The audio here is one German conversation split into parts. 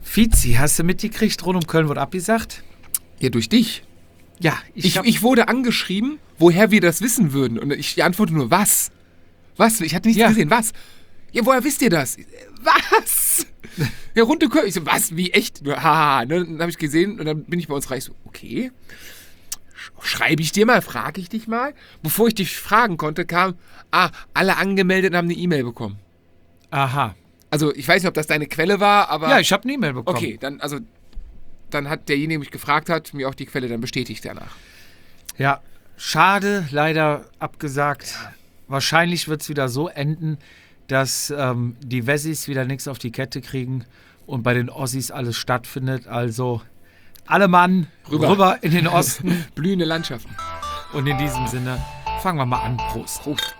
Fizi, hast du mitgekriegt, rund um Köln wurde abgesagt? Ja, durch dich. Ja, Ich wurde angeschrieben, woher wir das wissen würden. Und ich antworte nur, was? Was? Ich hatte nichts gesehen. Was? Ja, woher wisst ihr das? Was? Ja, runde Köln. Ich so, was? Wie, echt? Haha. Dann habe ich gesehen und dann bin ich bei uns reich. So, okay. Schreibe ich dir mal, frage ich dich mal. Bevor ich dich fragen konnte, kam, alle Angemeldeten haben eine E-Mail bekommen. Aha. Also, ich weiß nicht, ob das deine Quelle war, aber... Ja, ich habe eine E-Mail bekommen. Okay, dann hat derjenige, der mich gefragt hat, mir auch die Quelle dann bestätigt danach. Ja, schade, leider abgesagt. Ja. Wahrscheinlich wird es wieder so enden, dass die Wessis wieder nichts auf die Kette kriegen und bei den Ossis alles stattfindet. Also alle Mann rüber in den Osten. Blühende Landschaften. Und in diesem Sinne, fangen wir mal an. Prost. Prost.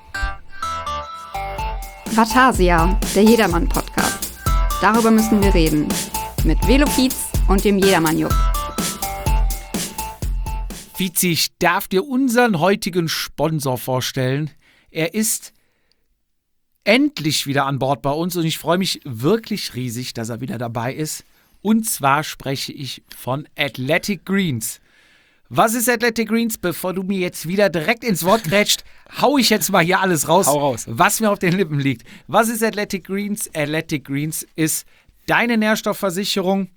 Vatasia, der Jedermann-Podcast. Darüber müssen wir reden. Mit Velofiz und dem Jedermann-Jupp. Fizi, ich darf dir unseren heutigen Sponsor vorstellen. Er ist endlich wieder an Bord bei uns und ich freue mich wirklich riesig, dass er wieder dabei ist. Und zwar spreche ich von Athletic Greens. Was ist Athletic Greens? Bevor du mir jetzt wieder direkt ins Wort grätscht, hau ich jetzt mal hier alles raus, was mir auf den Lippen liegt. Was ist Athletic Greens? Athletic Greens ist deine Nährstoffversicherung.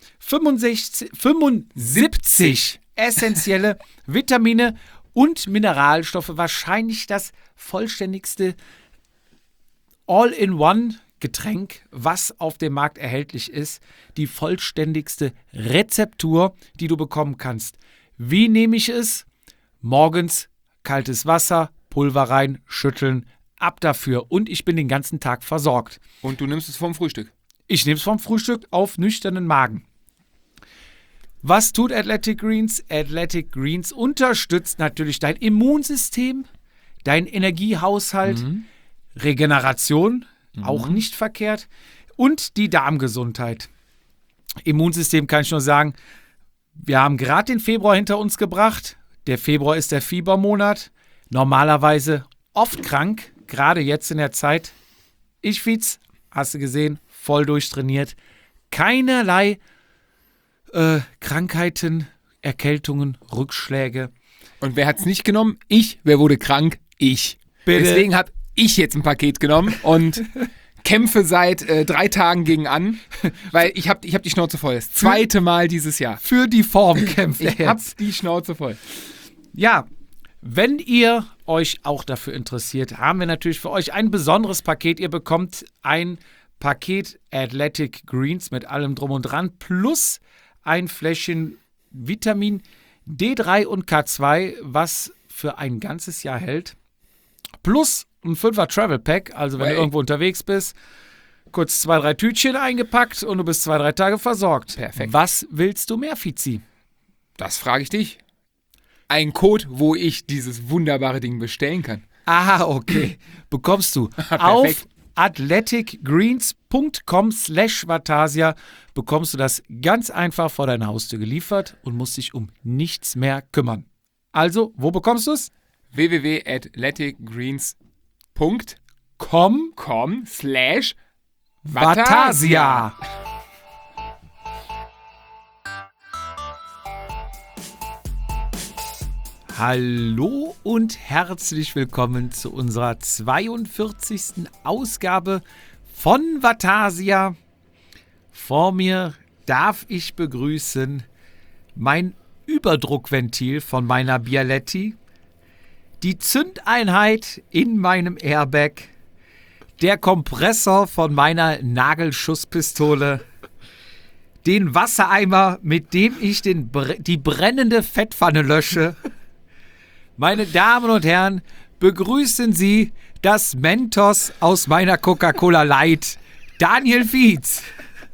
75 essentielle Vitamine und Mineralstoffe. Wahrscheinlich das vollständigste All-in-One-Getränk, was auf dem Markt erhältlich ist. Die vollständigste Rezeptur, die du bekommen kannst. Wie nehme ich es? Morgens kaltes Wasser, Pulver rein, schütteln, ab dafür. Und ich bin den ganzen Tag versorgt. Und du nimmst es vom Frühstück? Ich nehme es vom Frühstück auf nüchternen Magen. Was tut Athletic Greens? Athletic Greens unterstützt natürlich dein Immunsystem, dein Energiehaushalt, Regeneration, auch nicht verkehrt, und die Darmgesundheit. Immunsystem kann ich nur sagen, wir haben gerade den Februar hinter uns gebracht. Der Februar ist der Fiebermonat. Normalerweise oft krank, gerade jetzt in der Zeit. Ich, Fietz, hast du gesehen, voll durchtrainiert. Keinerlei Krankheiten, Erkältungen, Rückschläge. Und wer hat es nicht genommen? Ich. Wer wurde krank? Ich. Bitte. Deswegen habe ich jetzt ein Paket genommen und kämpfe seit 3 Tagen gegen an, weil ich hab die Schnauze voll. Das zweite Mal dieses Jahr. Für die Form kämpft er Ich hab jetzt. die Schnauze voll. Ja, wenn ihr euch auch dafür interessiert, haben wir natürlich für euch ein besonderes Paket. Ihr bekommt ein Paket Athletic Greens mit allem drum und dran plus ein Fläschchen Vitamin D3 und K2, was für ein ganzes Jahr hält. Plus ein 5er Travel Pack, also wenn du irgendwo unterwegs bist, kurz 2, 3 Tütchen eingepackt und du bist 2, 3 Tage versorgt. Perfekt. Was willst du mehr, Fizi? Das frage ich dich. Ein Code, wo ich dieses wunderbare Ding bestellen kann. Ah, okay. Bekommst du auf athleticgreens.com/Vatasia bekommst du das ganz einfach vor deiner Haustür geliefert und musst dich um nichts mehr kümmern. Also, wo bekommst du es? www.athleticgreens.com/Vatasia. Hallo und herzlich willkommen zu unserer 42. Ausgabe von Vatasia. Vor mir darf ich begrüßen mein Überdruckventil von meiner Bialetti, die Zündeinheit in meinem Airbag, der Kompressor von meiner Nagelschusspistole, den Wassereimer, mit dem ich die brennende Fettpfanne lösche. Meine Damen und Herren, begrüßen Sie das Mentos aus meiner Coca-Cola Light, Daniel Fietz.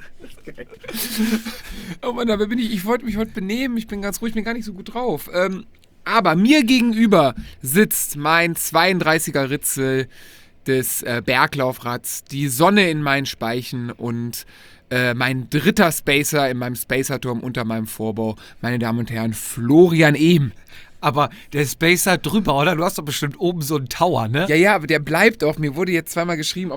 Oh Mann, aber ich wollte mich heute benehmen, ich bin ganz ruhig, ich bin gar nicht so gut drauf. Aber mir gegenüber sitzt mein 32er Ritzel des Berglaufrads, die Sonne in meinen Speichen und mein dritter Spacer in meinem Spacerturm unter meinem Vorbau. Meine Damen und Herren, Florian Ehm. Aber der Spacer drüber, oder? Du hast doch bestimmt oben so einen Tower, ne? Ja, aber der bleibt doch. Mir wurde jetzt zweimal geschrieben,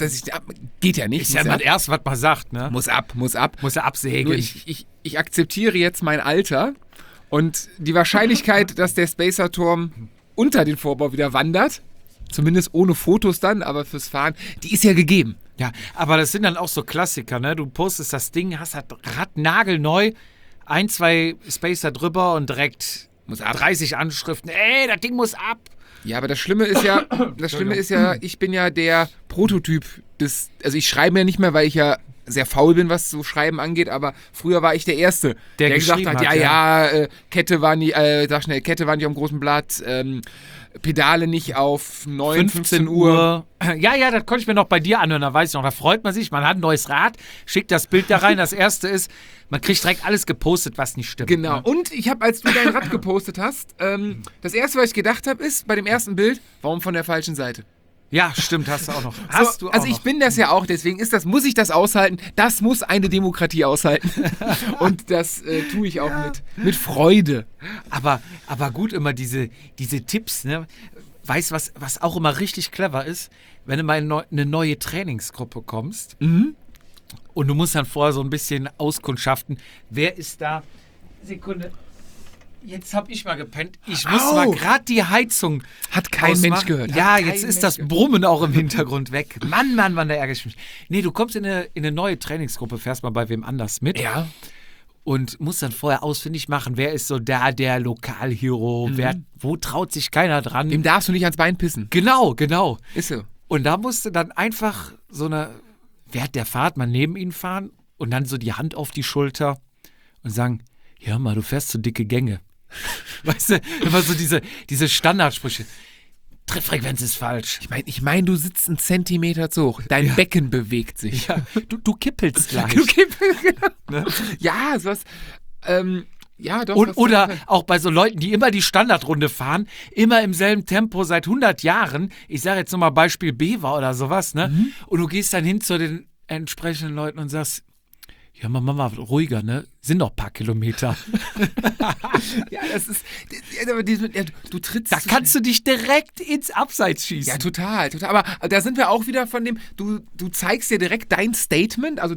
geht ja nicht. Ist ja mal das Erste, was man sagt, ne? Muss ab. Muss er absägen. Nur ich akzeptiere jetzt mein Alter und die Wahrscheinlichkeit, dass der Spacer-Turm unter den Vorbau wieder wandert, zumindest ohne Fotos dann, aber fürs Fahren, die ist ja gegeben. Ja, aber das sind dann auch so Klassiker, ne? Du postest das Ding, hast das Rad nagelneu, 1, 2 Spacer drüber und direkt Muss ab. 30 Anschriften. Ey, das Ding muss ab. Ja, aber das Schlimme ist ja, ich bin ja der Prototyp also ich schreibe ja nicht mehr, weil ich ja sehr faul bin, was so Schreiben angeht, aber früher war ich der Erste, der gesagt hat, Kette war nicht am großen Blatt, Pedale nicht auf 9, 15 Uhr. Ja, das konnte ich mir noch bei dir anhören, da weiß ich noch, da freut man sich, man hat ein neues Rad, schickt das Bild da rein, das erste ist, man kriegt direkt alles gepostet, was nicht stimmt. Genau, ne? und ich habe, als du dein Rad gepostet hast, das erste, was ich gedacht habe, ist, bei dem ersten Bild, warum von der falschen Seite? Ja, stimmt, hast du auch noch. Ich bin das ja auch, deswegen muss ich das aushalten. Das muss eine Demokratie aushalten. Und das tue ich auch mit Freude. Aber gut, immer diese Tipps, ne? Weißt du, was auch immer richtig clever ist? Wenn du mal in eine neue Trainingsgruppe kommst und du musst dann vorher so ein bisschen auskundschaften, wer ist da? Sekunde. Jetzt hab ich mal gepennt. Ich muss mal gerade die Heizung. Hat kein Mensch gehört. Ja, jetzt ist das Brummen auch im Hintergrund weg. Mann, da ärgere ich mich. Nee, du kommst in eine neue Trainingsgruppe, fährst mal bei wem anders mit. Ja. Und musst dann vorher ausfindig machen, wer ist so der Lokalhero, wo traut sich keiner dran. Dem darfst du nicht ans Bein pissen. Genau. Ist so. Und da musst du dann einfach während der Fahrt mal neben ihn fahren und dann so die Hand auf die Schulter und sagen, ja mal, du fährst so dicke Gänge. Weißt du, immer so diese Standardsprüche. Trittfrequenz ist falsch. Ich meine, du sitzt einen Zentimeter zu hoch. Dein Becken bewegt sich. Ja, du kippelst gleich. Genau. Ne? Ja, sowas. Ja, doch. Oder auch bei so Leuten, die immer die Standardrunde fahren, immer im selben Tempo seit 100 Jahren. Ich sage jetzt nochmal Beispiel Bever oder sowas, ne? Und du gehst dann hin zu den entsprechenden Leuten und sagst, ja, Mama, ruhiger, ne? Sind noch ein paar Kilometer. Ja, das ist. Du trittst. Da kannst du dich direkt ins Abseits schießen. Ja, total. Aber da sind wir auch wieder von dem. Du zeigst ja direkt dein Statement, also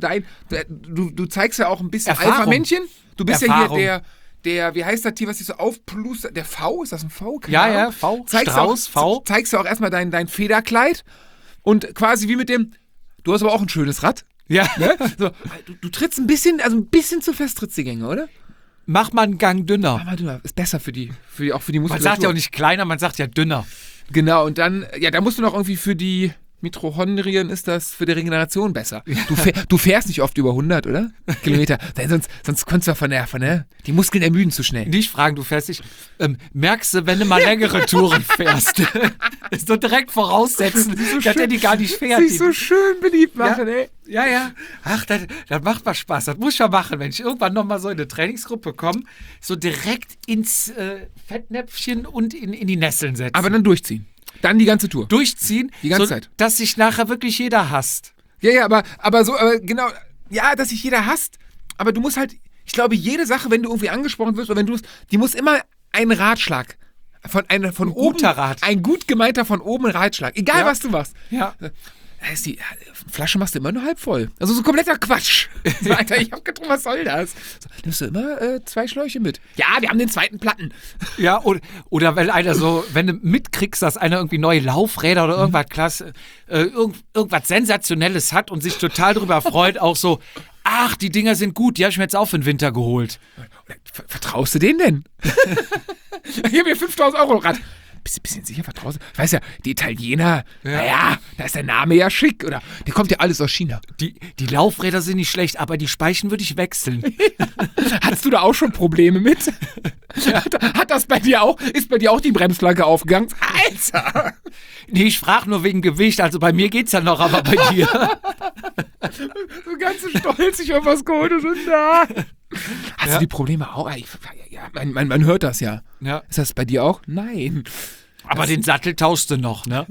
du zeigst ja auch ein bisschen Alpha-Männchen. Du bist Erfahrung. Ja hier der, wie heißt das Tier, was sich so aufplustert? Der V? Ist das ein V? Ja, V. Strauß, V. Zeigst du auch erstmal dein Federkleid und quasi wie mit dem. Du hast aber auch ein schönes Rad. Ja. Ne? So, du trittst ein bisschen zu fest trittst die Gänge, oder? Mach mal einen Gang dünner. Mach mal dünner. Ist besser auch für die Muskulatur. Man sagt ja auch nicht kleiner, man sagt ja dünner. Genau, und dann, da musst du noch irgendwie für die Mitochondrien ist das für die Regeneration besser. Du fährst nicht oft über 100, oder? Kilometer. Sonst konntest du von der, die Muskeln ermüden zu schnell. Nicht fragen, du fährst nicht. Merkst du, wenn du mal längere Touren fährst? So direkt voraussetzen, dass er die gar nicht fährt. Sich so schön beliebt machen, ey. Ja. Ach, das macht mal Spaß. Das muss ich ja machen, wenn ich irgendwann nochmal so in eine Trainingsgruppe komme. So direkt ins Fettnäpfchen und in die Nesseln setzen. Aber dann durchziehen. Dann die ganze Tour. Durchziehen, die ganze Zeit. Dass sich nachher wirklich jeder hasst. Ja, aber genau, ja, dass sich jeder hasst, aber du musst halt, ich glaube, jede Sache, wenn du irgendwie angesprochen wirst, oder die muss immer ein Ratschlag von oben. Guter Rat. Ein gut gemeinter von oben Ratschlag. Egal, was du machst. Ja. Die Flasche machst du immer nur halb voll. Also so kompletter Quatsch. So, Alter, ich hab getrunken, was soll das? So, nimmst du immer 2 Schläuche mit? Ja, wir haben den zweiten Platten. Ja, oder wenn du mitkriegst, dass einer irgendwie neue Laufräder oder irgendwas klasse, irgendwas Sensationelles hat und sich total drüber freut, auch so, ach, die Dinger sind gut, die habe ich mir jetzt auch für den Winter geholt. Vertraust du denen denn? Hier haben wir 5.000 € Rad. Bisschen sicher vertraust du? Ich weiß ja, die Italiener, naja, da ist der Name ja schick, oder? Der kommt ja alles aus China. Die Laufräder sind nicht schlecht, aber die Speichen würde ich wechseln. Hattest du da auch schon Probleme mit? Ja. Hat das bei dir auch? Ist bei dir auch die Bremsflanke aufgegangen? Alter! Nee, ich frage nur wegen Gewicht, also bei mir geht's ja noch, aber bei dir. So ganz stolz, ich hab was geholt und schon da. Hast du die Probleme auch? Ja, man hört das ja. Ist das bei dir auch? Nein. Aber den Sattel tauschst du noch, ne?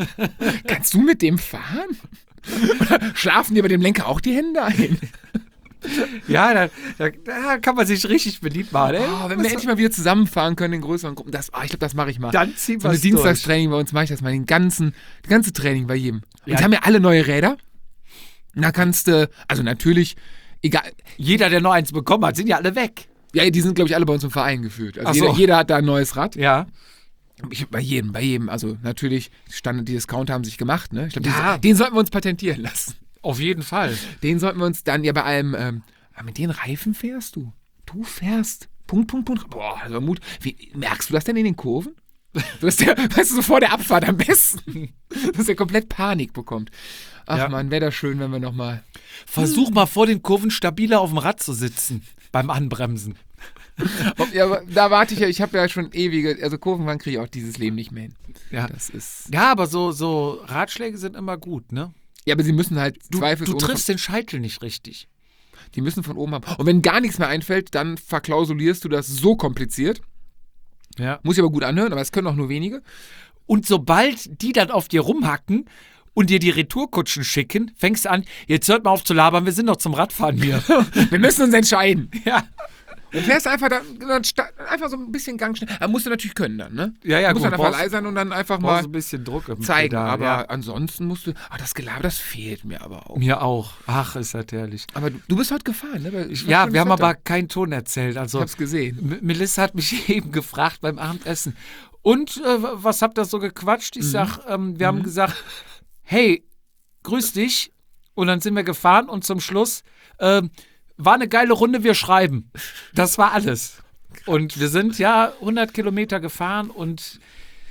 Kannst du mit dem fahren? Oder schlafen dir bei dem Lenker auch die Hände ein? Ja, da kann man sich richtig beliebt machen. Ey. Oh, wenn wir endlich mal wieder zusammenfahren können in größeren Gruppen, ich glaube, das mache ich mal. Dann ziehen so wir ein es Dienstagstraining bei uns mache ich das mal, das ganze Training bei jedem. Und Ja. die haben ja alle neue Räder. Und da kannst du, also natürlich, egal, Jeder, der noch eins bekommen hat, sind ja alle weg. ja, die sind, glaube ich, alle bei uns im Verein geführt. Also Ach so. jeder hat da ein neues Rad. Ja. Bei jedem. Also natürlich, die Discounter haben sich gemacht, ne? Ich glaube, Ja. den sollten wir uns patentieren lassen. Auf jeden Fall. Den sollten wir uns dann ja bei allem, mit den Reifen fährst du. Du fährst. Punkt. Boah, also Mut. Merkst du das denn in den Kurven? Weißt du, so vor der Abfahrt am besten. Dass er komplett Panik bekommt. Ach Ja. Mann, wäre das schön, wenn wir nochmal. Versuch mal vor den Kurven stabiler auf dem Rad zu sitzen. Beim Anbremsen. Ja, aber da warte ich ja, ich habe ja schon also Kurvenfahren kriege ich auch dieses Leben nicht mehr hin. Ja. Das ist. Ja, aber so Ratschläge sind immer gut, ne? Ja, aber sie müssen halt Du zweifelsohne. triffst den Scheitel nicht richtig. Die müssen von oben ab. Und wenn gar nichts mehr einfällt, dann verklausulierst du das so kompliziert. Ja. Muss ich aber gut anhören, aber es können auch nur wenige. Und sobald die dann auf dir rumhacken und dir die Retourkutschen schicken, fängst du an, jetzt hört mal auf zu labern, wir sind doch zum Radfahren hier. Wir müssen uns entscheiden. Ja. Dann fährst du einfach, einfach so ein bisschen Gang schnell. Aber musst du natürlich können dann, ne? Ja, Du musst gut, dann einfach leise sein und dann einfach mal ein bisschen Druck im zeigen. Pedal, Aber ja. ansonsten musst du. Das Gelaber, das fehlt mir aber auch. Mir auch. Ach, ist das herrlich. Aber du bist heute gefahren, ne? Ja, wir haben aber keinen Ton erzählt. Ich Also hab's gesehen. Melissa hat mich eben gefragt beim Abendessen. Und was habt ihr so gequatscht? Ich sag, wir haben gesagt, hey, grüß dich. Und dann sind wir gefahren und zum Schluss war eine geile Runde, wir schreiben. Das war alles. Und wir sind ja 100 Kilometer gefahren und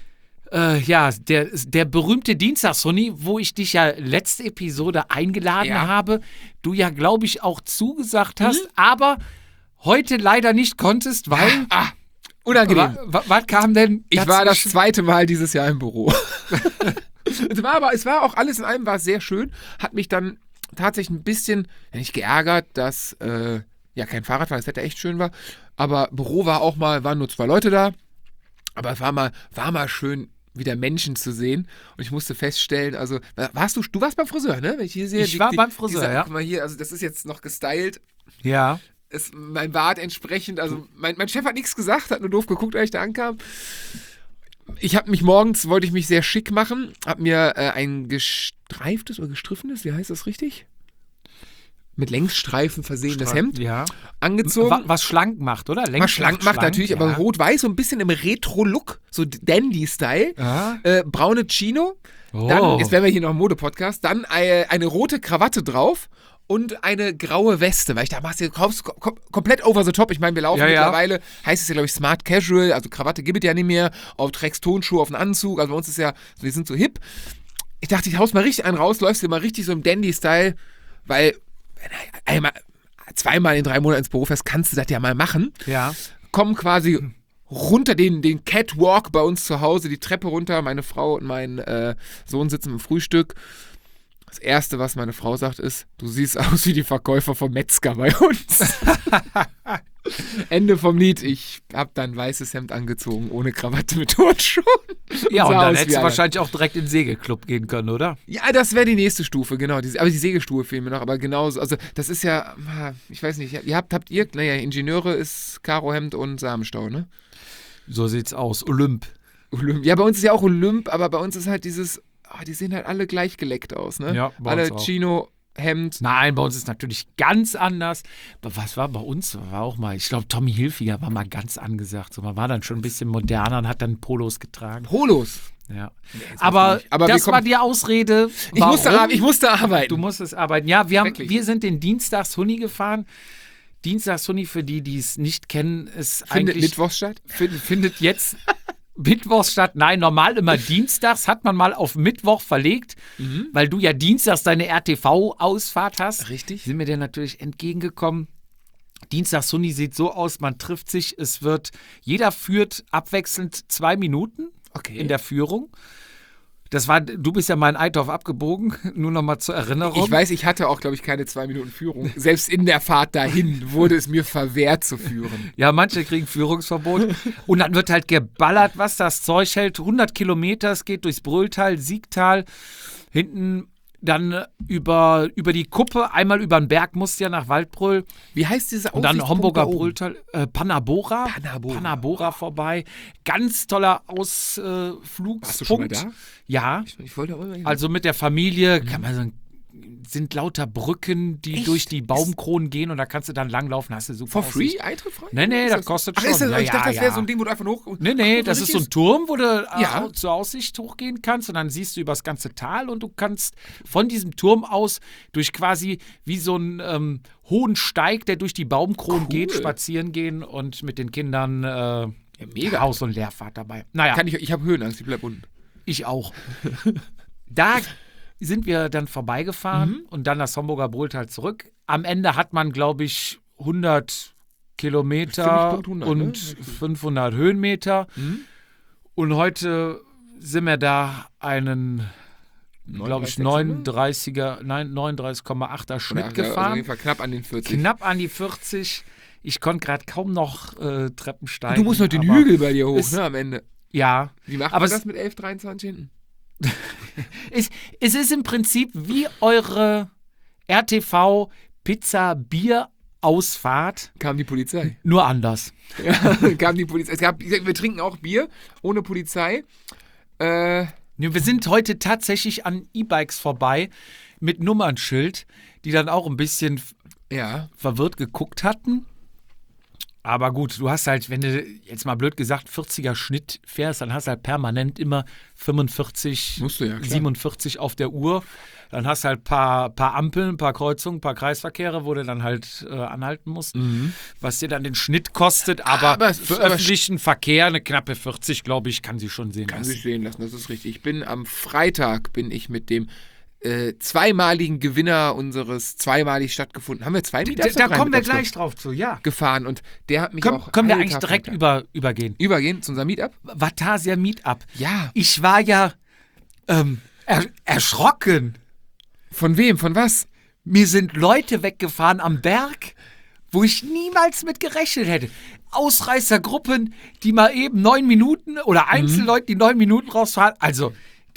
der berühmte Dienstagshunni, wo ich dich ja letzte Episode eingeladen habe, du ja, glaube ich, auch zugesagt hast, aber heute leider nicht konntest, weil... Unangenehm. Was kam denn? Ich war das dazwischen? 2. Mal dieses Jahr im Büro. Es war auch alles in allem war sehr schön. Hat mich dann tatsächlich ein bisschen, nicht geärgert, dass kein Fahrrad war, das Wetter echt schön war. Aber Büro waren nur 2 Leute da. Aber es war mal schön, wieder Menschen zu sehen. Und ich musste feststellen, also, du warst beim Friseur, ne? Wenn ich hier sehe, Ich war beim Friseur, ja. Guck mal hier, also das ist jetzt noch gestylt. Ja. Ist mein Bart entsprechend, also mein Chef hat nichts gesagt, hat nur doof geguckt, als ich da ankam. Wollte ich mich sehr schick machen, habe mir ein gestreiftes oder gestriffenes, wie heißt das richtig? Mit Längsstreifen versehenes Hemd angezogen. Was schlank macht, oder? Was schlank macht natürlich, ja. aber rot-weiß, so ein bisschen im Retro-Look, so Dandy-Style. Ja. Braune Chino. Oh. Dann, jetzt wären wir hier noch im Mode-Podcast, dann eine rote Krawatte drauf und eine graue Weste, weil ich da machst du kaufst komplett over the top. Ich meine, wir laufen mittlerweile, heißt es ja, glaube ich, Smart Casual, also Krawatte gibt es ja nicht mehr, trägst Tonschuhe auf einen Anzug, also bei uns ist ja, wir sind so hip. Ich dachte, ich haust mal richtig einen raus, läufst dir mal richtig so im Dandy-Style, weil zweimal in 3 Monaten ins Büro fährst, kannst du das ja mal machen. Ja. Kommen quasi runter den Catwalk bei uns zu Hause, die Treppe runter, meine Frau und mein Sohn sitzen im Frühstück. Das Erste, was meine Frau sagt, ist, du siehst aus wie die Verkäufer vom Metzger bei uns. Ende vom Lied. Ich habe dann ein weißes Hemd angezogen, ohne Krawatte mit Turnschuhen. Ja, und sah dann aus hättest wie du einer. wahrscheinlich auch direkt in den Segelclub gehen können, oder? Ja, das wäre die nächste Stufe, genau. Aber die Segelstufe fehlen mir noch, aber genauso. Also, das ist ja, ich weiß nicht, habt ihr, Ingenieure ist Karohemd und Samenstau, ne? So sieht's aus. Olymp. Ja, bei uns ist ja auch Olymp, aber bei uns ist halt dieses, die sehen halt alle gleich geleckt aus, ne? Ja, bei alle uns auch. Chino, Hemd. Nein, bei uns ist natürlich ganz anders. Aber was war bei uns? War auch mal, ich glaube, Tommy Hilfiger war mal ganz angesagt. So, man war dann schon ein bisschen moderner und hat dann Polos getragen. Polos. Ja. jetzt Aber nicht. Aber das war die Ausrede. Ich musste arbeiten. Du musstest arbeiten. Ja, Schrecklich. wir sind den Dienstagshunni gefahren. Dienstagshunni, für die es nicht kennen, ist Findet eigentlich... Mittwochs statt? Findet jetzt Mittwochs statt. Nein, normal immer dienstags. Hat man mal auf Mittwoch verlegt, weil du ja dienstags deine RTV-Ausfahrt hast. Richtig. Sind mir dir natürlich entgegengekommen. Dienstagshunni sieht so aus, man trifft sich, jeder führt abwechselnd 2 Minuten in der Führung. Du bist ja mal in Eitorf abgebogen, nur noch mal zur Erinnerung. Ich weiß, ich hatte auch, glaube ich, keine 2 Minuten Führung. Selbst in der Fahrt dahin wurde es mir verwehrt zu führen. Ja, manche kriegen Führungsverbot. Und dann wird halt geballert, was das Zeug hält. 100 Kilometer, es geht durchs Brühltal, Siegtal. Hinten Dann über die Kuppe, einmal über den Berg musst du ja nach Waldbröl. Wie heißt diese Und dann Aussichtspunkt Homburger da oben? Brülltal, Panabora. Panabora vorbei. Ganz toller Ausflugspunkt. Warst du schon mal da? Ja. Ich wollte auch immer hin. Also mit der Familie kann man so sind lauter Brücken, die Echt? durch die Baumkronen gehen und da kannst du dann langlaufen, hast du super For Aussicht. free? Eintritt frei? Nee, das kostet Ach, schon. ist das, Ja, ich dachte, das ja. wäre so ein Ding, wo du einfach nur hoch... Nee, das ist so ein Turm, wo du Ja. zur Aussicht hochgehen kannst und dann siehst du über das ganze Tal und du kannst von diesem Turm aus durch quasi wie so einen hohen Steig, der durch die Baumkronen geht, spazieren gehen und mit den Kindern mega. Haus- und Leerfahrt dabei. Naja, Ich habe Höhenangst, ich bleib unten. ich auch. Da sind wir dann vorbeigefahren und dann das Homburger Brülltal zurück. Am Ende hat man, glaube ich, 100 Kilometer Ziemlich Punkt 100, und ne? 500 Höhenmeter. Und heute sind wir da einen, glaube ich, 39,8er Schnitt Also auf gefahren. jeden Fall knapp an den 40. Knapp an die 40. Ich konnte gerade kaum noch Treppen steigen. Du musst noch den aber Hügel bei dir hoch, es- ne, am Ende. Ja. Wie macht Aber man es- das mit 11, 23 hinten? Es ist im Prinzip wie eure RTV-Pizza-Bier-Ausfahrt, Kam die Polizei. nur anders. Ja, kam die Polizei. Wir trinken auch Bier ohne Polizei. Wir sind heute tatsächlich an E-Bikes vorbei mit Nummernschild, die dann auch ein bisschen Ja. verwirrt geguckt hatten. Aber gut, du hast halt, wenn du jetzt mal blöd gesagt 40er Schnitt fährst, dann hast du halt permanent immer 45, Musst du ja, klar. 47 auf der Uhr. Dann hast du halt paar Ampeln, ein paar Kreuzungen, ein paar Kreisverkehre, wo du dann halt anhalten musst, was dir dann den Schnitt kostet. Aber es ist für öffentlichen Verkehr eine knappe 40, glaube ich, kann sie schon sehen Kann lassen. sich sehen lassen, das ist richtig. Ich bin am Freitag mit dem zweimaligen Gewinner unseres zweimalig stattgefunden. Haben wir zwei Meetups? Da oder drei kommen wir Meetups gleich drauf zu, ja. gefahren und der hat mich auch Können wir alle eigentlich Tag direkt runter. übergehen? Übergehen zu unserem Meetup? Vatasia Meetup. Ja. Ich war ja erschrocken. Von wem? Von was? Mir sind Leute weggefahren am Berg, wo ich niemals mit gerechnet hätte. Ausreißergruppen, die mal eben 9 Minuten oder Einzelleute, die 9 Minuten rausfahren. Also,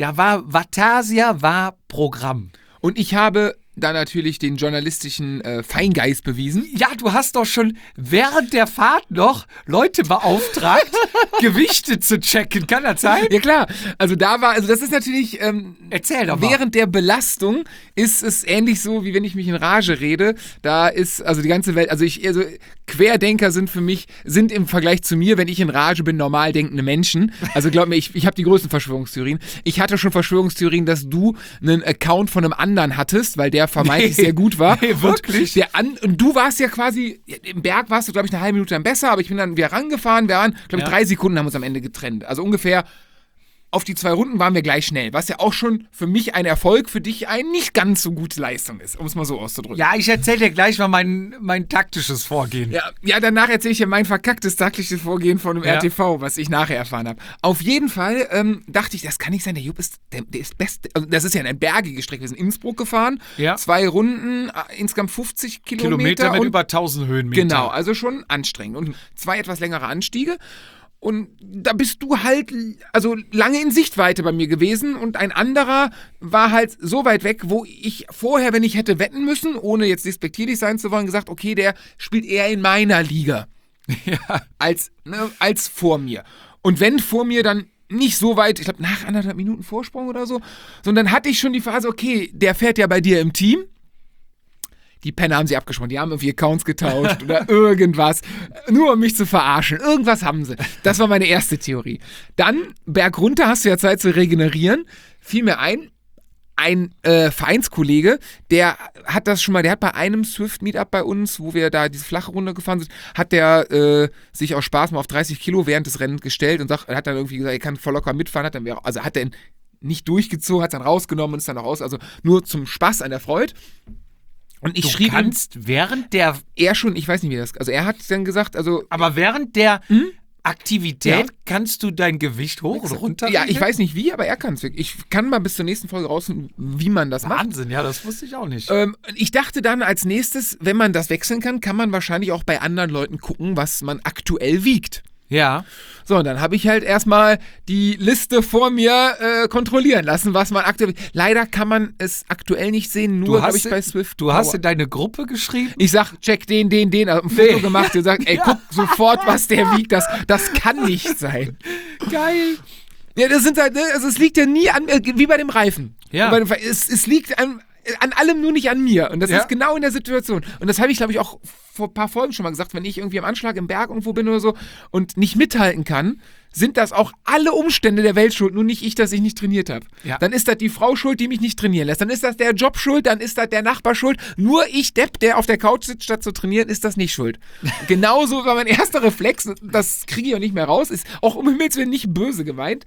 Vatasia war Programm. Und ich habe da natürlich den journalistischen Feingeist bewiesen. Ja, du hast doch schon während der Fahrt noch Leute beauftragt, Gewichte zu checken. Kann das sein? Ja klar, also das ist natürlich, Erzähl doch mal. während der Belastung ist es ähnlich so, wie wenn ich mich in Rage rede. Da ist also die ganze Welt, also Querdenker sind im Vergleich zu mir, wenn ich in Rage bin, normal denkende Menschen. Also glaub mir, ich habe die größten Verschwörungstheorien. Ich hatte schon Verschwörungstheorien, dass du einen Account von einem anderen hattest, weil der vermeintlich sehr gut war. Nee, wirklich? Und du warst ja quasi, im Berg warst du, glaube ich, eine halbe Minute dann besser, aber ich bin dann wieder rangefahren. Wir waren, glaube ich, 3 Sekunden haben uns am Ende getrennt. Also ungefähr auf die 2 Runden waren wir gleich schnell, was ja auch schon für mich ein Erfolg, für dich eine nicht ganz so gute Leistung ist, um es mal so auszudrücken. Ja, ich erzähle dir gleich mal mein taktisches Vorgehen. Ja, danach erzähle ich dir mein verkacktes taktisches Vorgehen von dem Ja. RTV, was ich nachher erfahren habe. Auf jeden Fall dachte ich, das kann nicht sein, der Jupp der ist best. Also das ist ja eine bergige Strecke. Wir sind in Innsbruck gefahren, Ja. 2 Runden, insgesamt 50 Kilometer mit und über 1000 Höhenmeter. genau, also schon anstrengend. Und 2 etwas längere Anstiege. Und da bist du halt, also lange in Sichtweite bei mir gewesen und ein anderer war halt so weit weg, wo ich vorher, wenn ich hätte wetten müssen, ohne jetzt despektierlich sein zu wollen, gesagt, okay, der spielt eher in meiner Liga als vor mir. Und wenn vor mir, dann nicht so weit, ich glaube nach 1,5 Minuten Vorsprung oder so, sondern hatte ich schon die Phase, okay, der fährt ja bei dir im Team. Die Penner haben sie abgesprochen, die haben irgendwie Accounts getauscht oder irgendwas, nur um mich zu verarschen. Irgendwas haben sie. Das war meine erste Theorie. Dann, bergunter hast du ja Zeit zu regenerieren. Fiel mir ein Vereinskollege, der hat das schon mal, der hat bei einem Swift-Meetup bei uns, wo wir da diese flache Runde gefahren sind, hat der sich aus Spaß mal auf 30 Kilo während des Rennens gestellt und hat dann irgendwie gesagt, er kann voll locker mitfahren, hat er nicht durchgezogen, hat es dann rausgenommen und ist dann auch raus, also nur zum Spaß an der Freude. Und ich Du schrieb ihm, kannst während der, er schon, ich weiß nicht, wie das, also er hat dann gesagt, also aber während der Aktivität kannst du dein Gewicht hoch und runter. ja, ich weiß nicht wie, aber er kann es wirklich. Ich kann mal bis zur nächsten Folge rausfinden, wie man das macht. Wahnsinn, ja, das wusste ich auch nicht. Ich dachte dann als nächstes, wenn man das wechseln kann man wahrscheinlich auch bei anderen Leuten gucken, was man aktuell wiegt. Ja. So, und dann habe ich halt erstmal die Liste vor mir kontrollieren lassen, was man aktuell... Leider kann man es aktuell nicht sehen, nur, glaube ich, bei Swift Du hast in deine Gruppe geschrieben? Ich sag, check den, hab ein Foto gemacht und sag, ey, guck sofort, was der wiegt, das kann nicht sein. Geil. Ja, das sind halt, also es liegt ja nie an, wie bei dem Reifen. Ja. Es liegt an allem, nur nicht an mir. Und das ist genau in der Situation. Und das habe ich, glaube ich, auch vor ein paar Folgen schon mal gesagt, wenn ich irgendwie am Anschlag im Berg irgendwo bin oder so und nicht mithalten kann, sind das auch alle Umstände der Welt schuld, nur nicht ich, dass ich nicht trainiert habe. Ja. Dann ist das die Frau schuld, die mich nicht trainieren lässt. Dann ist das der Job schuld, dann ist das der Nachbar schuld. Nur ich, Depp, der auf der Couch sitzt, statt zu trainieren, ist das nicht schuld. Genauso war mein erster Reflex, das kriege ich auch nicht mehr raus, ist auch um Himmels Willen nicht böse gemeint.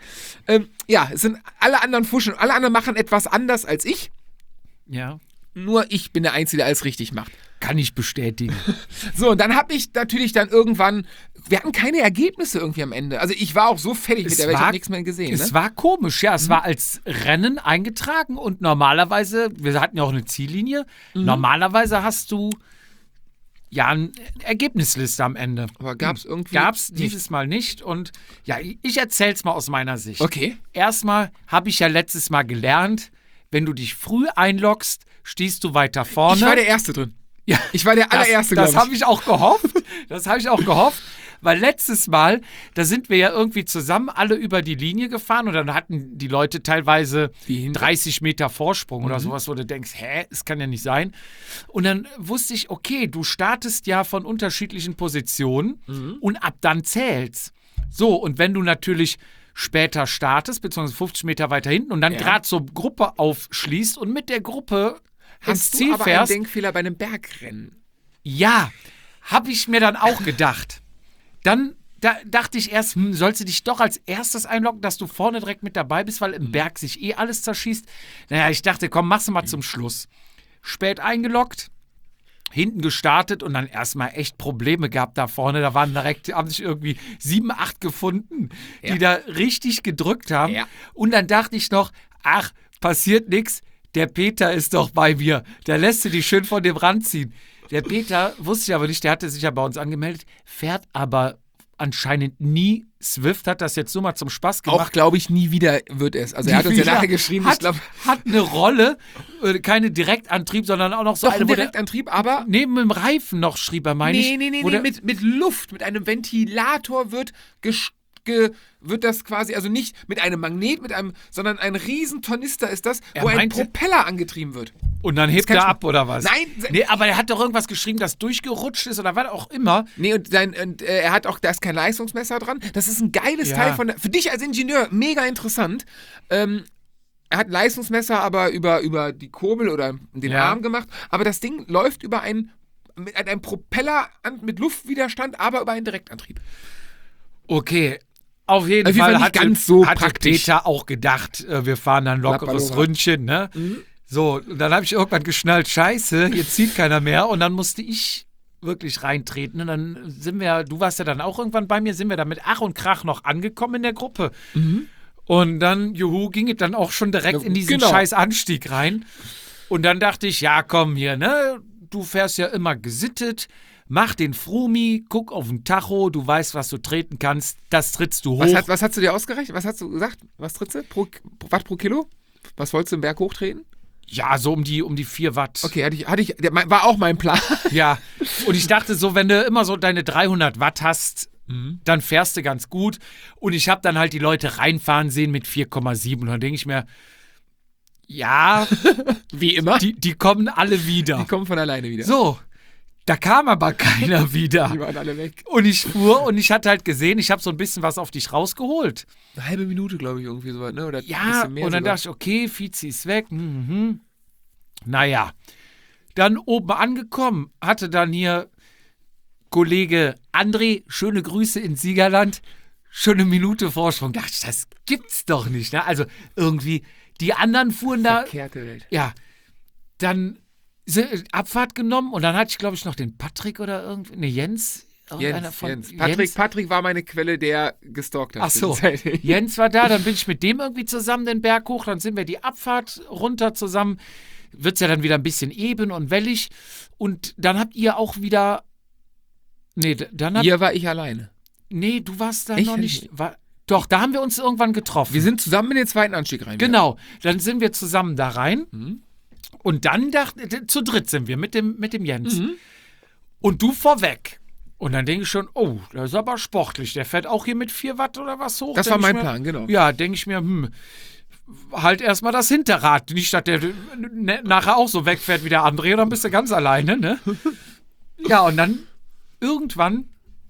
Es sind alle anderen Fuschen, alle anderen machen etwas anders als ich. Ja. Nur ich bin der Einzige, der alles richtig macht. Kann ich bestätigen. So, und dann habe ich natürlich dann irgendwann, wir hatten keine Ergebnisse irgendwie am Ende. Also ich war auch so fertig mit der Welt, ich habe nichts mehr gesehen. Es war komisch, ja. Es war als Rennen eingetragen und normalerweise, wir hatten ja auch eine Ziellinie, normalerweise hast du ja eine Ergebnisliste am Ende. Aber gab's dieses Mal nicht und ja, ich erzähl's mal aus meiner Sicht. Okay. Erstmal habe ich ja letztes Mal gelernt, wenn du dich früh einloggst, stehst du weiter vorne. Ich war der Erste drin. Ja, ich war der allererste, glaube ich. Das habe ich auch gehofft. Weil letztes Mal, da sind wir ja irgendwie zusammen alle über die Linie gefahren und dann hatten die Leute teilweise 30 Meter Vorsprung oder sowas, wo du denkst, es kann ja nicht sein. Und dann wusste ich, okay, du startest ja von unterschiedlichen Positionen und ab dann zählt's. So, und wenn du natürlich später startest, beziehungsweise 50 Meter weiter hinten und dann gerade zur Gruppe aufschließt und mit der Gruppe ins Ziel aber fährst. Einen Denkfehler bei einem Bergrennen. Ja, habe ich mir dann auch gedacht. Dann dachte ich erst, sollst du dich doch als erstes einloggen, dass du vorne direkt mit dabei bist, weil im Berg sich alles zerschießt. Naja, ich dachte, komm, mach's mal zum Schluss. Spät eingeloggt, hinten gestartet und dann erstmal echt Probleme gehabt da vorne. Da haben sich irgendwie 7, 8 gefunden, die da richtig gedrückt haben. Ja. Und dann dachte ich noch, ach, passiert nichts. Der Peter ist doch bei mir. Der lässt du dich schön von dem Rand ziehen. Der Peter, wusste ich aber nicht, der hatte sich ja bei uns angemeldet, fährt aber anscheinend nie Swift, hat das jetzt nur mal zum Spaß gemacht. Auch, glaube ich, nie wieder wird es. Also er hat uns ja nachher geschrieben, hat eine Rolle, keine Direktantrieb, sondern auch noch so doch, eine Direktantrieb, aber neben dem Reifen noch, schrieb er, meine ich. Nee, mit Luft, mit einem Ventilator wird das quasi, also nicht mit einem Magnet, sondern ein riesen Tornister ist das, wo ein Propeller angetrieben wird. Und dann hebt er ab, oder was? Nein. Nee, aber er hat doch irgendwas geschrieben, das durchgerutscht ist oder was auch immer. Nee, und er hat auch, da ist kein Leistungsmesser dran. Das ist ein geiles Teil für dich als Ingenieur, mega interessant. Er hat ein Leistungsmesser aber über die Kurbel oder den Arm gemacht, aber das Ding läuft mit einem Propeller mit Luftwiderstand, aber über einen Direktantrieb. Okay. Auf jeden Fall hat Peter auch gedacht, wir fahren dann lockeres Ründchen, ne? So, und dann habe ich irgendwann geschnallt, scheiße, jetzt zieht keiner mehr und dann musste ich wirklich reintreten und dann du warst ja dann auch irgendwann bei mir, sind wir da mit Ach und Krach noch angekommen in der Gruppe. Und dann, ging es dann auch schon direkt in diesen scheiß Anstieg rein. Und dann dachte ich, ja komm hier, ne, du fährst ja immer gesittet, mach den Frumi, guck auf den Tacho, du weißt, was du treten kannst, das trittst du hoch. Was hast du dir ausgerechnet? Was hast du gesagt? Was trittst du? Watt pro Kilo? Was wolltest du im Berg hochtreten? Ja, so um die 4 Watt. Okay, war auch mein Plan. Ja, und ich dachte so, wenn du immer so deine 300 Watt hast, dann fährst du ganz gut. Und ich habe dann halt die Leute reinfahren sehen mit 4,7. Und dann denke ich mir, ja, wie immer, die kommen alle wieder. Die kommen von alleine wieder. So, da kam aber keiner wieder. Die waren alle weg. Und ich fuhr und ich hatte halt gesehen, ich habe so ein bisschen was auf dich rausgeholt. Eine halbe Minute, glaube ich, irgendwie so weit, ne? Oder ja, ein bisschen mehr und dann sogar. Dachte ich, okay, Fizi ist weg. Naja, dann oben angekommen, hatte dann hier Kollege André, schöne Grüße ins Siegerland, schon eine Minute Vorsprung. Dachte ich, das gibt's doch nicht, ne? Also irgendwie, die anderen fuhren da. Verkehrte Welt. Ja, dann Abfahrt genommen und dann hatte ich, glaube ich, noch den Patrick oder irgendwie, ne, Jens. Jens. Patrick war meine Quelle, der gestalkt hat. Ach so, Jens war da, dann bin ich mit dem irgendwie zusammen den Berg hoch, dann sind wir die Abfahrt runter zusammen, wird es ja dann wieder ein bisschen eben und wellig und dann habt ihr auch wieder, Hier war ich alleine. Nee, du warst da Echt? noch nicht. Doch, da haben wir uns irgendwann getroffen. Wir sind zusammen in den zweiten Anstieg rein. Genau, dann sind wir zusammen da rein. Mhm. Und dann zu dritt sind wir mit dem Jens. Und du vorweg. Und dann denke ich schon, oh, das ist aber sportlich. Der fährt auch hier mit 4 Watt oder was hoch. Das war mein Plan, genau. Ja, denke ich mir, halt erstmal das Hinterrad. Nicht, dass der nachher auch so wegfährt wie der André, dann bist du ganz alleine, ne? Ja, und dann irgendwann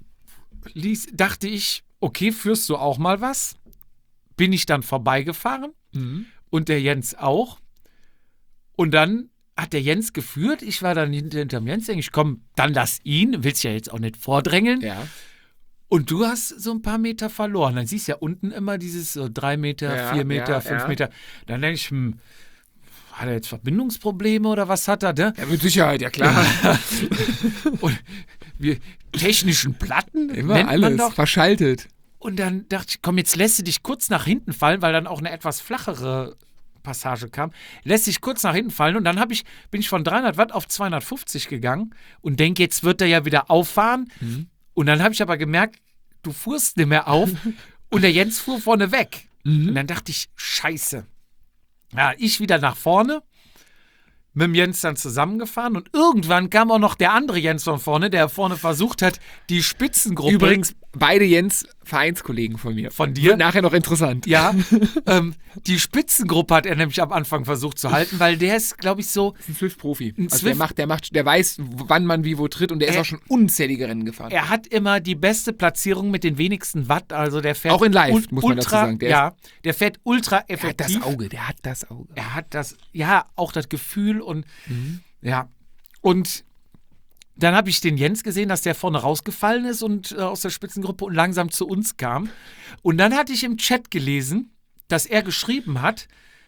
dachte ich, okay, führst du auch mal was? Bin ich dann vorbeigefahren und der Jens auch. Und dann hat der Jens geführt. Ich war dann hinterm Jens, denke ich, komm, dann lass ihn. Willst ja jetzt auch nicht vordrängeln. Ja. Und du hast so ein paar Meter verloren. Dann siehst du ja unten immer dieses so 3 Meter, 4 Meter, 5 Meter. Dann denke ich, hat er jetzt Verbindungsprobleme oder was hat er? Ne? Ja, mit Sicherheit, ja klar. Und wir technischen Platten Immer nennt man alles doch. verschaltet. Und dann dachte ich, komm, jetzt lässt du dich kurz nach hinten fallen, weil dann auch eine etwas flachere Passage kam. Lässt sich kurz nach hinten fallen und dann bin ich von 300 Watt auf 250 gegangen und denke, jetzt wird er ja wieder auffahren. Und dann habe ich aber gemerkt, du fuhrst nicht mehr auf und der Jens fuhr vorne weg. Und dann dachte ich, scheiße. Ja, ich wieder nach vorne, mit dem Jens dann zusammengefahren und irgendwann kam auch noch der andere Jens von vorne, der vorne versucht hat, die Spitzengruppe. Übrigens, beide Jens, Vereinskollegen von mir. Von dir? Wird nachher noch interessant. Ja, die Spitzengruppe hat er nämlich am Anfang versucht zu halten, weil der ist, glaube ich, so. Das ist ein Swift-Profi. Ein Also der weiß, wann man wie wo tritt und der ist auch schon unzählige Rennen gefahren. Er hat immer die beste Platzierung mit den wenigsten Watt, also der fährt auch in Live, muss man dazu sagen. Der fährt ultra der hat effektiv. der hat das Auge. Er hat das, ja, auch das Gefühl und ja. Und dann habe ich den Jens gesehen, dass der vorne rausgefallen ist und aus der Spitzengruppe und langsam zu uns kam. Und dann hatte ich im Chat gelesen, dass er geschrieben hat,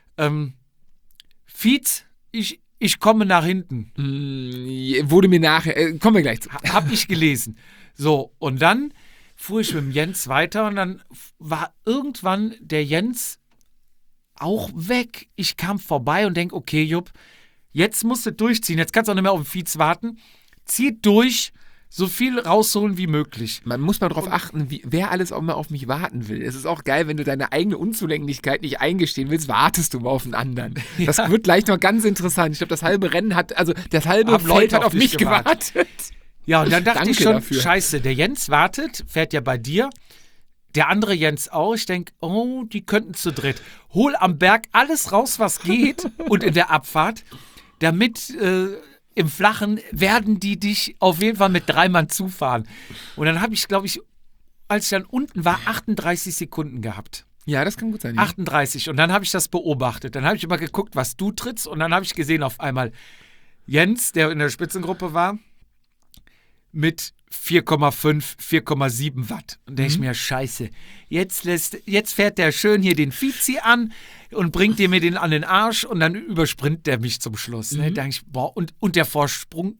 Fietz, ich komme nach hinten. Wurde mir nachher, kommen wir gleich zu. Hab ich gelesen. So, und dann fuhr ich mit dem Jens weiter und dann war irgendwann der Jens auch weg. Ich kam vorbei und denke, okay, Jupp, jetzt musst du durchziehen. Jetzt kannst du auch nicht mehr auf den Fietz warten. Zieh durch, so viel rausholen wie möglich. Man muss mal darauf achten, wer alles auch mal auf mich warten will. Es ist auch geil, wenn du deine eigene Unzulänglichkeit nicht eingestehen willst, wartest du mal auf einen anderen. Ja. Das wird gleich noch ganz interessant. Ich glaube, das halbe Feld hat auf mich gewartet. Ja, und dann dachte ich schon, dafür. Scheiße, der Jens wartet, fährt ja bei dir. Der andere Jens auch. Ich denke, oh, die könnten zu dritt. Hol am Berg alles raus, was geht und in der Abfahrt, damit im Flachen werden die dich auf jeden Fall mit 3 Mann zufahren. Und dann habe ich, glaube ich, als ich dann unten war, 38 Sekunden gehabt. Ja, das kann gut sein. Ja. 38. Und dann habe ich das beobachtet. Dann habe ich immer geguckt, was du trittst. Und dann habe ich gesehen auf einmal Jens, der in der Spitzengruppe war, mit 4,5, 4,7 Watt. Und denke ich mir, scheiße, jetzt fährt der schön hier den Fizi an und bringt mir den an den Arsch und dann übersprintet der mich zum Schluss. Ne? Da denke ich, boah, und der Vorsprung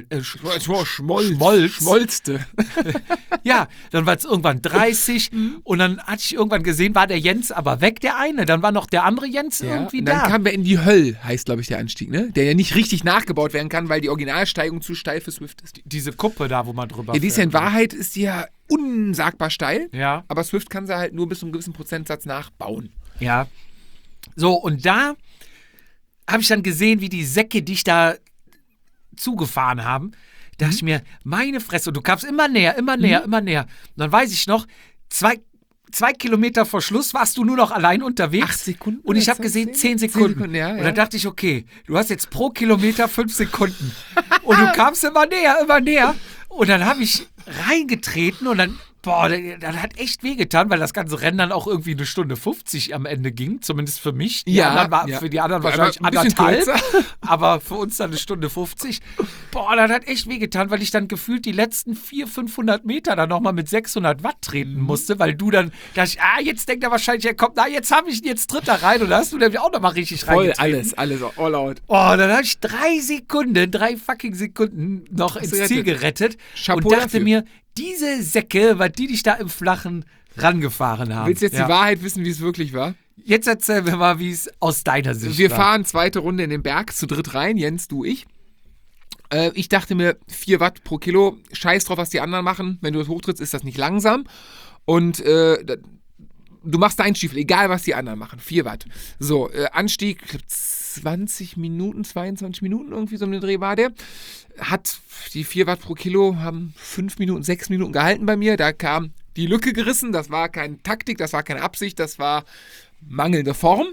schmolzte. Ja, dann war es irgendwann 30 und dann hatte ich irgendwann gesehen, war der Jens aber weg, der eine. Dann war noch der andere Jens irgendwie dann da. Dann kamen wir in die Höll, heißt glaube ich der Anstieg, ne? Der ja nicht richtig nachgebaut werden kann, weil die Originalsteigung zu steil für Swift ist. Diese Kuppe da, wo man drüber Ja, die ist ja in fährt. Wahrheit ist die ja unsagbar steil, Ja. aber Swift kann sie halt nur bis zu einem gewissen Prozentsatz nachbauen. Ja. So, und da habe ich dann gesehen, wie die Säcke dich da zugefahren haben. Da dachte ich mir, meine Fresse, und du kamst immer näher, immer näher, immer näher. Und dann weiß ich noch, 2 Kilometer vor Schluss warst du nur noch allein unterwegs. 8 Sekunden? Und ich habe gesehen, 10 Sekunden. Ja, Und dann dachte ich, okay, du hast jetzt pro Kilometer 5 Sekunden. Und du kamst immer näher, immer näher. Und dann habe ich reingetreten und dann, boah, das hat echt wehgetan, weil das ganze Rennen dann auch irgendwie 1:50 am Ende ging, zumindest für mich. Für die anderen wahrscheinlich ein bisschen 1,5, kürzer. aber für uns dann 1:50. Boah, das hat echt wehgetan, weil ich dann gefühlt die letzten 400-500 Meter dann nochmal mit 600 Watt treten musste, weil du dann, dachte ich, jetzt denkt er wahrscheinlich, er kommt, jetzt habe ich ihn, jetzt tritt er rein und da hast du nämlich auch nochmal richtig Voll, reingetreten. alles, all out. Oh, dann habe ich 3 fucking Sekunden noch ins Ziel gerettet Chapeau und dachte dafür. mir, diese Säcke, weil die dich da im Flachen rangefahren haben. Willst du jetzt die Wahrheit wissen, wie es wirklich war? Jetzt erzähl mir mal, wie es aus deiner Sicht Wir war. fahren zweite Runde in den Berg zu dritt rein, Jens, du, ich. Ich dachte mir, 4 Watt pro Kilo, scheiß drauf, was die anderen machen. Wenn du das hochtrittst, ist das nicht langsam. Und du machst deinen Stiefel, egal was die anderen machen. 4 Watt. So, Anstieg, ich glaube 20 Minuten, 22 Minuten, irgendwie so ein Dreh war der. Hat die 4 Watt pro Kilo, haben 5 Minuten, 6 Minuten gehalten bei mir. Da kam die Lücke gerissen. Das war keine Taktik, das war keine Absicht, das war mangelnde Form.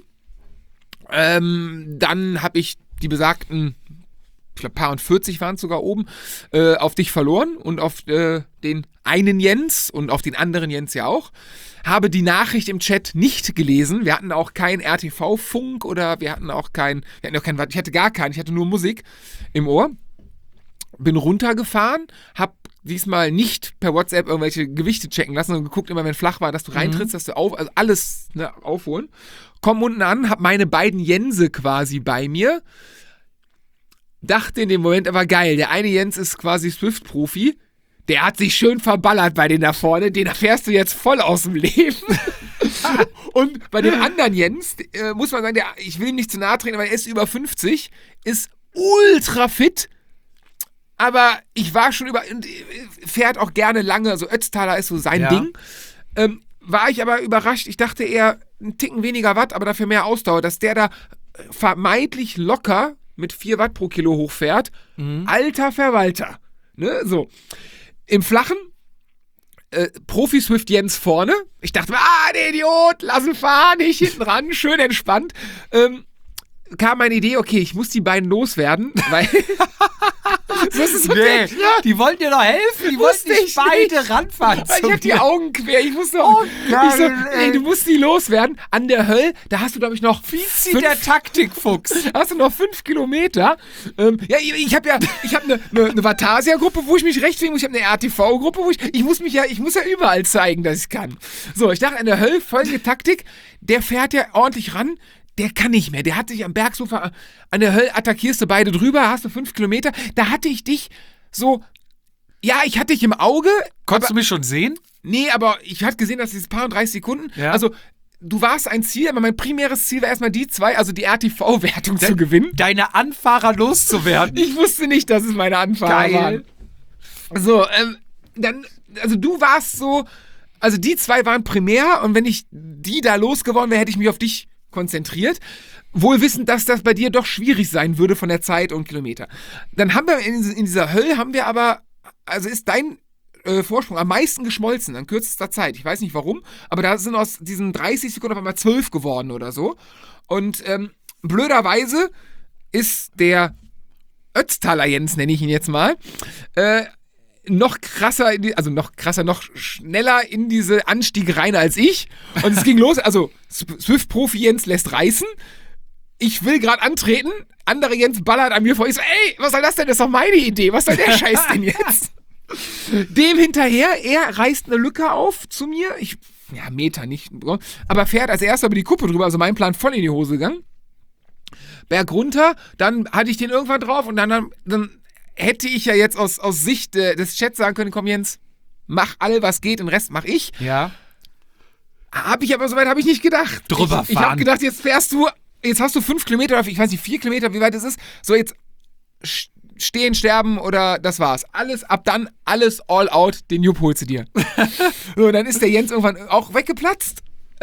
Dann habe ich die besagten, ich glaube, paar und 40 waren es sogar oben, auf dich verloren und auf den einen Jens und auf den anderen Jens ja auch. Habe die Nachricht im Chat nicht gelesen. Wir hatten auch kein RTV-Funk oder ich hatte gar keinen, ich hatte nur Musik im Ohr. Bin runtergefahren, hab diesmal nicht per WhatsApp irgendwelche Gewichte checken lassen und geguckt, immer wenn flach war, dass du reintrittst, dass du also alles aufholen. Komm unten an, hab meine beiden Jense quasi bei mir. Dachte in dem Moment aber geil, der eine Jens ist quasi Swift-Profi, der hat sich schön verballert bei den da vorne, den erfährst du jetzt voll aus dem Leben. Und bei dem anderen Jens, muss man sagen, ich will ihm nicht zu nahe treten, aber er ist über 50, ist ultra fit, aber ich war schon fährt auch gerne lange, also Ötztaler ist so sein Ding. War ich aber überrascht, ich dachte eher einen Ticken weniger Watt, aber dafür mehr Ausdauer, dass der da vermeintlich locker mit 4 Watt pro Kilo hochfährt. Alter Verwalter. Ne? So. Im Flachen, Profi-Swift Jens vorne. Ich dachte mir, der Idiot, lass ihn fahren, ich hinten ran, schön entspannt. Kam meine Idee, okay, ich muss die beiden loswerden, weil... So ist es so die wollten dir doch helfen, die wollten dich beide ranfahren. Ich hab die Augen quer, ich musste du musst die loswerden. An der Höll, da hast du, glaube ich, noch... der Taktikfuchs. Hast du noch 5 Kilometer. Ich habe eine Vatasia-Gruppe, wo ich mich rechtfertigen muss. Ich habe eine RTV-Gruppe, wo ich muss ja überall zeigen, dass ich kann. So, ich dachte, an der Höll, folgende Taktik, der fährt ja ordentlich ran. Der kann nicht mehr. Der hat sich am Bergsufer an der Höll, attackierst du beide drüber, hast du 5 Kilometer. Da hatte ich dich so, ich hatte dich im Auge. Konntest du mich schon sehen? Nee, aber ich hatte gesehen, dass dieses paar und 30 Sekunden, also du warst ein Ziel, aber mein primäres Ziel war erstmal die 2, also die RTV-Wertung zu gewinnen. Deine Anfahrer loszuwerden. Ich wusste nicht, dass es meine Anfahrer waren. So, also du warst so, also die 2 waren primär und wenn ich die da losgeworden wäre, hätte ich mich auf dich konzentriert, wohl wissend, dass das bei dir doch schwierig sein würde von der Zeit und Kilometer. Dann haben wir in dieser Hölle ist dein Vorsprung am meisten geschmolzen an kürzester Zeit. Ich weiß nicht warum, aber da sind aus diesen 30 Sekunden auf einmal 12 geworden oder so. Und blöderweise ist der Ötztaler Jens, nenne ich ihn jetzt mal, noch schneller in diese Anstiege rein als ich. Und es ging los, also Swift-Profi Jens lässt reißen. Ich will gerade antreten, andere Jens ballert an mir vor. Ich so, was soll das denn? Das ist doch meine Idee. Was soll der Scheiß denn jetzt? Dem hinterher, er reißt eine Lücke auf zu mir. Meter nicht, aber fährt als erster über die Kuppe drüber. Also mein Plan voll in die Hose gegangen. Berg runter, dann hatte ich den irgendwann drauf und dann hätte ich ja jetzt aus Sicht des Chats sagen können, komm Jens, mach alle, was geht, den Rest mach ich. Ja. Soweit habe ich nicht gedacht. Drüber fahren. Ich habe gedacht, jetzt hast du 5 Kilometer, ich weiß nicht, 4 Kilometer, wie weit es ist. So, jetzt stehen, sterben oder das war's. Alles all out, den Jupp holst du dir. So, dann ist der Jens irgendwann auch weggeplatzt.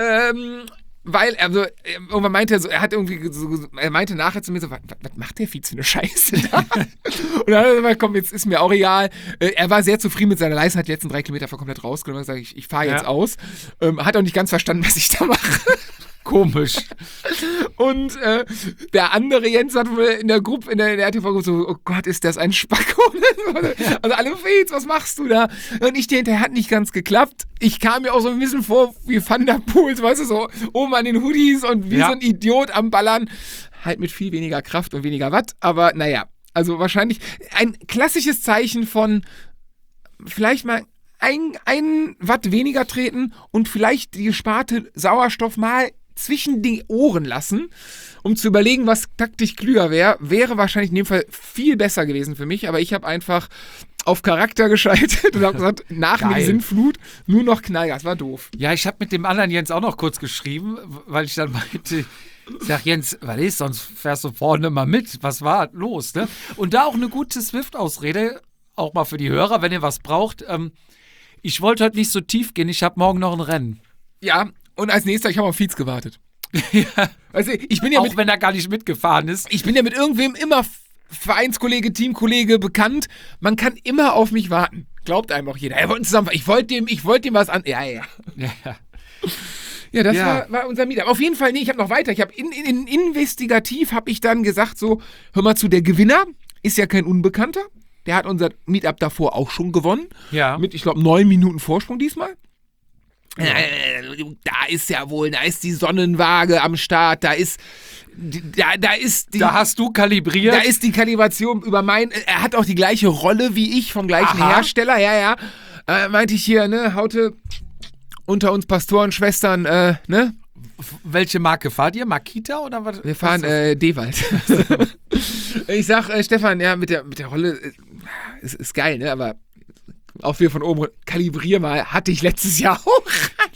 Weil er irgendwann meinte, er meinte nachher zu mir so, was macht der Vieh für eine Scheiße da? Und dann hat er gesagt, komm, jetzt ist mir auch egal. Er war sehr zufrieden mit seiner Leistung, hat die letzten 3 Kilometer komplett rausgenommen und gesagt, ich fahre jetzt aus. Hat auch nicht ganz verstanden, was ich da mache. Komisch. Und der andere Jens hat in der Gruppe, in der RTV-Gruppe so, oh Gott, ist das ein Spacko? Also alle, Fetz, was machst du da? Und ich hinterher, hat nicht ganz geklappt. Ich kam mir auch so ein bisschen vor wie Van der Poel, weißt du, so oben an den Hoodies und wie so ein Idiot am Ballern. Halt mit viel weniger Kraft und weniger Watt, aber naja, also wahrscheinlich ein klassisches Zeichen von vielleicht mal ein Watt weniger treten und vielleicht die gesparte Sauerstoff mal zwischen die Ohren lassen, um zu überlegen, was taktisch klüger wäre wahrscheinlich in dem Fall viel besser gewesen für mich, aber ich habe einfach auf Charakter geschaltet und habe gesagt, nach mir die Sintflut, nur noch Knallgas, war doof. Ja, ich habe mit dem anderen Jens auch noch kurz geschrieben, weil ich dann meinte, Ich sag, Jens, was ist, sonst fährst du vorne mal mit. Was war los, ne? Und da auch eine gute Swift-Ausrede, auch mal für die Hörer, wenn ihr was braucht. Ich wollte heute nicht so tief gehen, ich habe morgen noch ein Rennen. Ja, und als nächster, ich habe auf Fietz gewartet. Ja. Also, ich bin ja Auch wenn er gar nicht mitgefahren ist. Ich bin ja mit irgendwem immer Vereinskollege, Teamkollege bekannt. Man kann immer auf mich warten. Glaubt einem auch jeder. Ich wollte dem was an. Ja. Ja. Ja, das Ja. war unser Meetup. Auf jeden Fall, nee, ich habe noch weiter. Ich habe investigativ habe ich dann gesagt so, hör mal zu, der Gewinner ist ja kein Unbekannter. Der hat unser Meetup davor auch schon gewonnen. Ja. Mit, ich glaube, 9 Minuten Vorsprung diesmal. Da ist die Sonnenwaage am Start, da hast du kalibriert. Da ist die Kalibration über er hat auch die gleiche Rolle wie ich vom gleichen Aha. Hersteller, ja. Meinte ich hier, ne, Haute, unter uns Pastorenschwestern, ne? Welche Marke fahrt ihr? Makita oder was? Wir fahren Dewald. Ich sag, Stefan, ja, mit der Rolle, ist geil, ne, aber auch wir von oben, kalibrier mal, hatte ich letztes Jahr auch.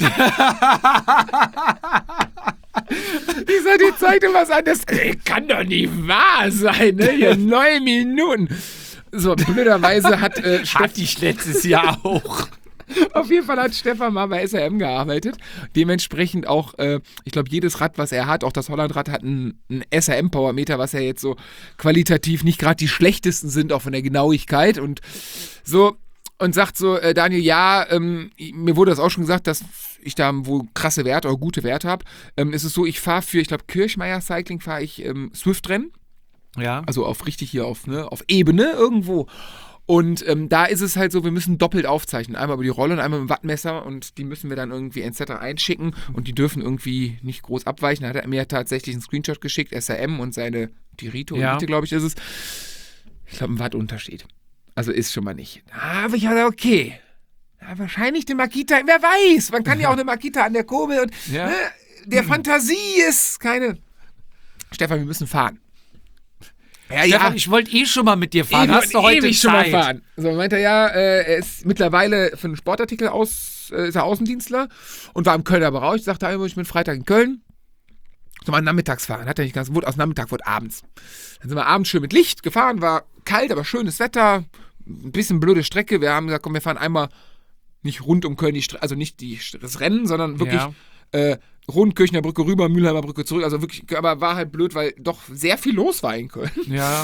Ich sag, die zeigt dir was an, das kann doch nicht wahr sein, ne, hier 9 Minuten. So, blöderweise hat Hatte ich letztes Jahr auch. Auf jeden Fall hat Stefan mal bei SRM gearbeitet. Dementsprechend auch, ich glaube, jedes Rad, was er hat, auch das Hollandrad, hat einen SRM-Powermeter, was ja jetzt so qualitativ nicht gerade die schlechtesten sind, auch von der Genauigkeit und so. Und sagt so, Daniel, ja, mir wurde das auch schon gesagt, dass ich da wohl krasse Werte oder gute Werte habe. Es ist so, ich fahre für, ich glaube, Kirchmeier Cycling fahre ich Swift-Rennen. Ja. Also auf Ebene irgendwo. Und da ist es halt so, wir müssen doppelt aufzeichnen. Einmal über die Rolle und einmal mit dem Wattmesser und die müssen wir dann irgendwie etc. einschicken und die dürfen irgendwie nicht groß abweichen. Da hat er mir tatsächlich einen Screenshot geschickt, SRM und seine Dirito, glaube ich, ist es. Ich glaube, ein Wattunterschied. Also ist schon mal nicht. Aber ich hatte okay. Ja, wahrscheinlich eine Makita, wer weiß. Man kann ja auch eine Makita an der Kurbel und ne, der Fantasie ist keine. Stefan, wir müssen fahren. Ja, Stefan, ich wollte schon mal mit dir fahren. Hast du heute Zeit? Schon mal fahren. So meinte er, ja, er ist mittlerweile für einen Sportartikel ist er Außendienstler und war im Kölner Bereich. Ich sagte, ich bin Freitag in Köln. So mal nachmittags fahren. Hat er nicht ganz, wurde aus Nachmittag, wurde abends. Dann sind wir abends schön mit Licht gefahren, war kalt, aber schönes Wetter. Ein bisschen blöde Strecke. Wir haben gesagt, komm, wir fahren einmal nicht rund um Köln, also nicht das Rennen, sondern wirklich rund Kirchner Brücke rüber, Mülheimer Brücke zurück. Also wirklich, aber war halt blöd, weil doch sehr viel los war in Köln. Ja.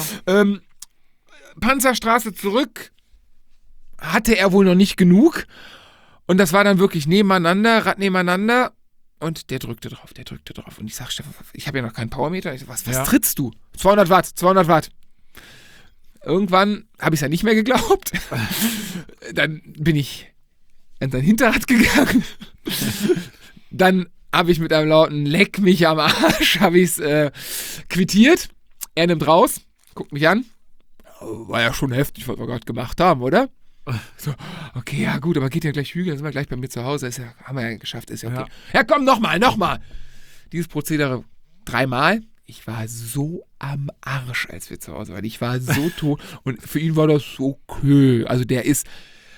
Panzerstraße zurück hatte er wohl noch nicht genug. Und das war dann wirklich nebeneinander, Rad nebeneinander. Und der drückte drauf. Und ich sag, Stefan, ich habe ja noch keinen Powermeter. Ich sag, was trittst du? 200 Watt. Irgendwann habe ich es ja nicht mehr geglaubt. Dann bin ich an sein Hinterrad gegangen. Dann habe ich mit einem lauten Leck mich am Arsch, habe ich es quittiert. Er nimmt raus, guckt mich an. War ja schon heftig, was wir gerade gemacht haben, oder? So, okay, ja gut, aber geht ja gleich Hügel, dann sind wir gleich bei mir zu Hause. Haben wir ja geschafft, ist ja okay. Ja, komm, nochmal. Dieses Prozedere 3-mal. Ich war so am Arsch, als wir zu Hause waren. Ich war so tot. Und für ihn war das so cool. Also der ist,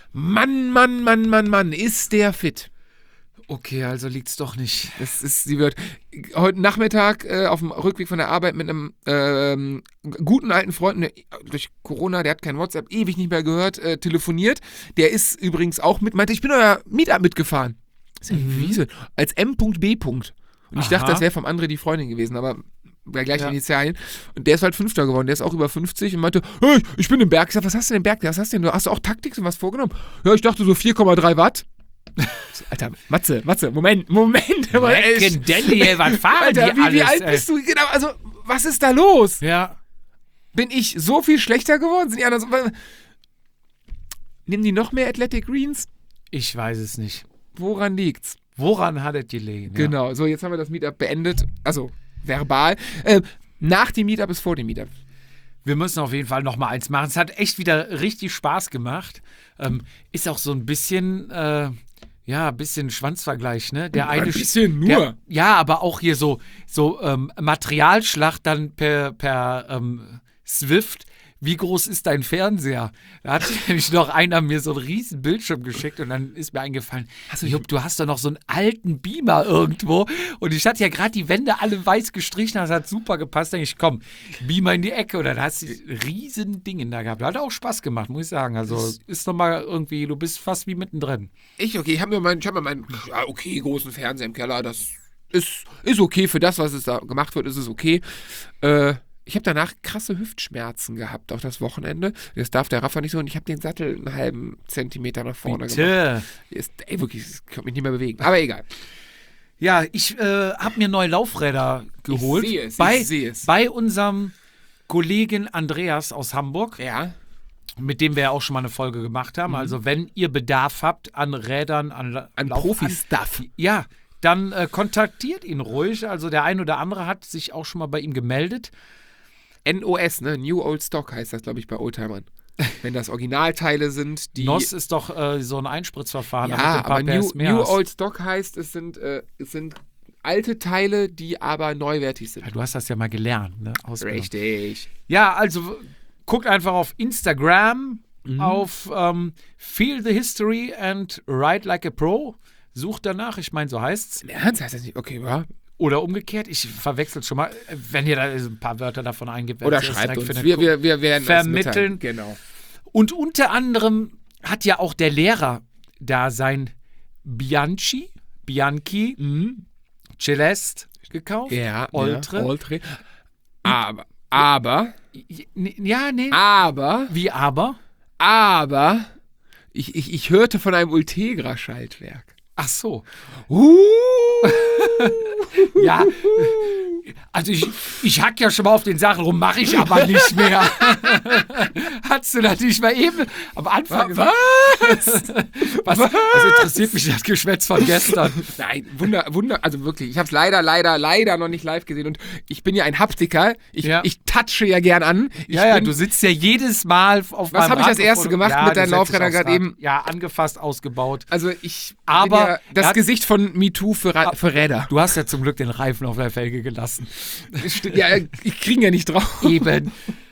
Mann, ist der fit. Okay, also liegt's doch nicht. Sie wird heute Nachmittag auf dem Rückweg von der Arbeit mit einem guten alten Freund, durch Corona, der hat kein WhatsApp, ewig nicht mehr gehört, telefoniert. Der ist übrigens auch meinte, ich bin euer Meetup mitgefahren. Als M.B. Und ich dachte, das wäre vom André die Freundin gewesen, aber bei gleichen Initialien. Und der ist halt Fünfter geworden. Der ist auch über 50 und meinte, hey, ich bin im Berg. Ich sag, was hast du denn im Berg? Was hast du denn? Hast du auch Taktik und was vorgenommen? Ja, ich dachte so 4,3 Watt. Alter, Matze, Moment. Daniel, was fahren Alter, die alles? Wie alt bist du? Genau, also, was ist da los? Ja. Bin ich so viel schlechter geworden? Sind die anderen so... Nehmen die noch mehr Athletic Greens? Ich weiß es nicht. Woran liegt's? Woran hat es gelegen? Genau, so, jetzt haben wir das Meetup beendet. Also, verbal. Nach dem Meetup ist vor dem Meetup. Wir müssen auf jeden Fall noch mal eins machen. Es hat echt wieder richtig Spaß gemacht. Ist auch so ein bisschen... bisschen Schwanzvergleich, ne? Der eine ein bisschen nur. Aber auch hier so Materialschlacht dann per Swift. wie groß ist dein Fernseher? Da hat nämlich noch einer mir so einen riesen Bildschirm geschickt und dann ist mir eingefallen, Jupp, du hast doch noch so einen alten Beamer irgendwo und ich hatte ja gerade die Wände alle weiß gestrichen, das hat super gepasst. Da denke ich, komm, Beamer in die Ecke und dann hast du riesen Dinge da gehabt. Hat auch Spaß gemacht, muss ich sagen. Also ist nochmal irgendwie, du bist fast wie mittendrin. Ich habe mir meinen großen Fernseher im Keller, das ist okay für das, was es da gemacht wird, ist es okay. Ich habe danach krasse Hüftschmerzen gehabt auf das Wochenende. Das darf der Rafa nicht so und ich habe den Sattel einen halben Zentimeter nach vorne gemacht. Wirklich, ich konnte mich nicht mehr bewegen. Aber egal. Ja, ich habe mir neue Laufräder geholt. Ich sehe es. Bei unserem Kollegen Andreas aus Hamburg. Ja. Mit dem wir ja auch schon mal eine Folge gemacht haben. Also wenn ihr Bedarf habt an Rädern, an Profi-Stuff. Ja, dann kontaktiert ihn ruhig. Also der ein oder andere hat sich auch schon mal bei ihm gemeldet. NOS, ne? New Old Stock heißt das, glaube ich, bei Oldtimern. Wenn das Originalteile sind, die... NOS ist doch so ein Einspritzverfahren. Ja, aber New Old Stock heißt, es sind alte Teile, die aber neuwertig sind. Ja, du hast das ja mal gelernt, ne? Richtig. Ja, also guckt einfach auf Instagram, auf Feel the History and Ride Like a Pro. Sucht danach, ich meine, so heißt's. Ernst heißt das nicht? Okay, ja. Oder umgekehrt, ich verwechsel schon mal, wenn ihr da ein paar Wörter davon eingibt. Oder schreibt uns, wir werden vermitteln. Genau. Und unter anderem hat ja auch der Lehrer da sein Bianchi, Celeste gekauft. Ja, Oltre. Oltre. Aber. Ja, nee. Aber. Wie aber? Aber. Ich hörte von einem Ultegra-Schaltwerk. Ach so. Ja, also ich hack ja schon mal auf den Sachen rum, mache ich aber nicht mehr. Hast du natürlich mal eben am Anfang gesagt. Was? Also interessiert mich das Geschwätz von gestern. Nein, Wunder, also wirklich, ich habe es leider noch nicht live gesehen und ich bin ja ein Haptiker, ich touche ja gern an. Du sitzt ja jedes Mal auf meinem Was habe ich als Erste gemacht mit deinen Laufrädern gerade eben? Ja, angefasst, ausgebaut. Also bin ja das Gesicht von MeToo für Räder. Du hast ja zum Glück den Reifen auf der Felge gelassen. Ja, ich kriege ja nicht drauf. Eben.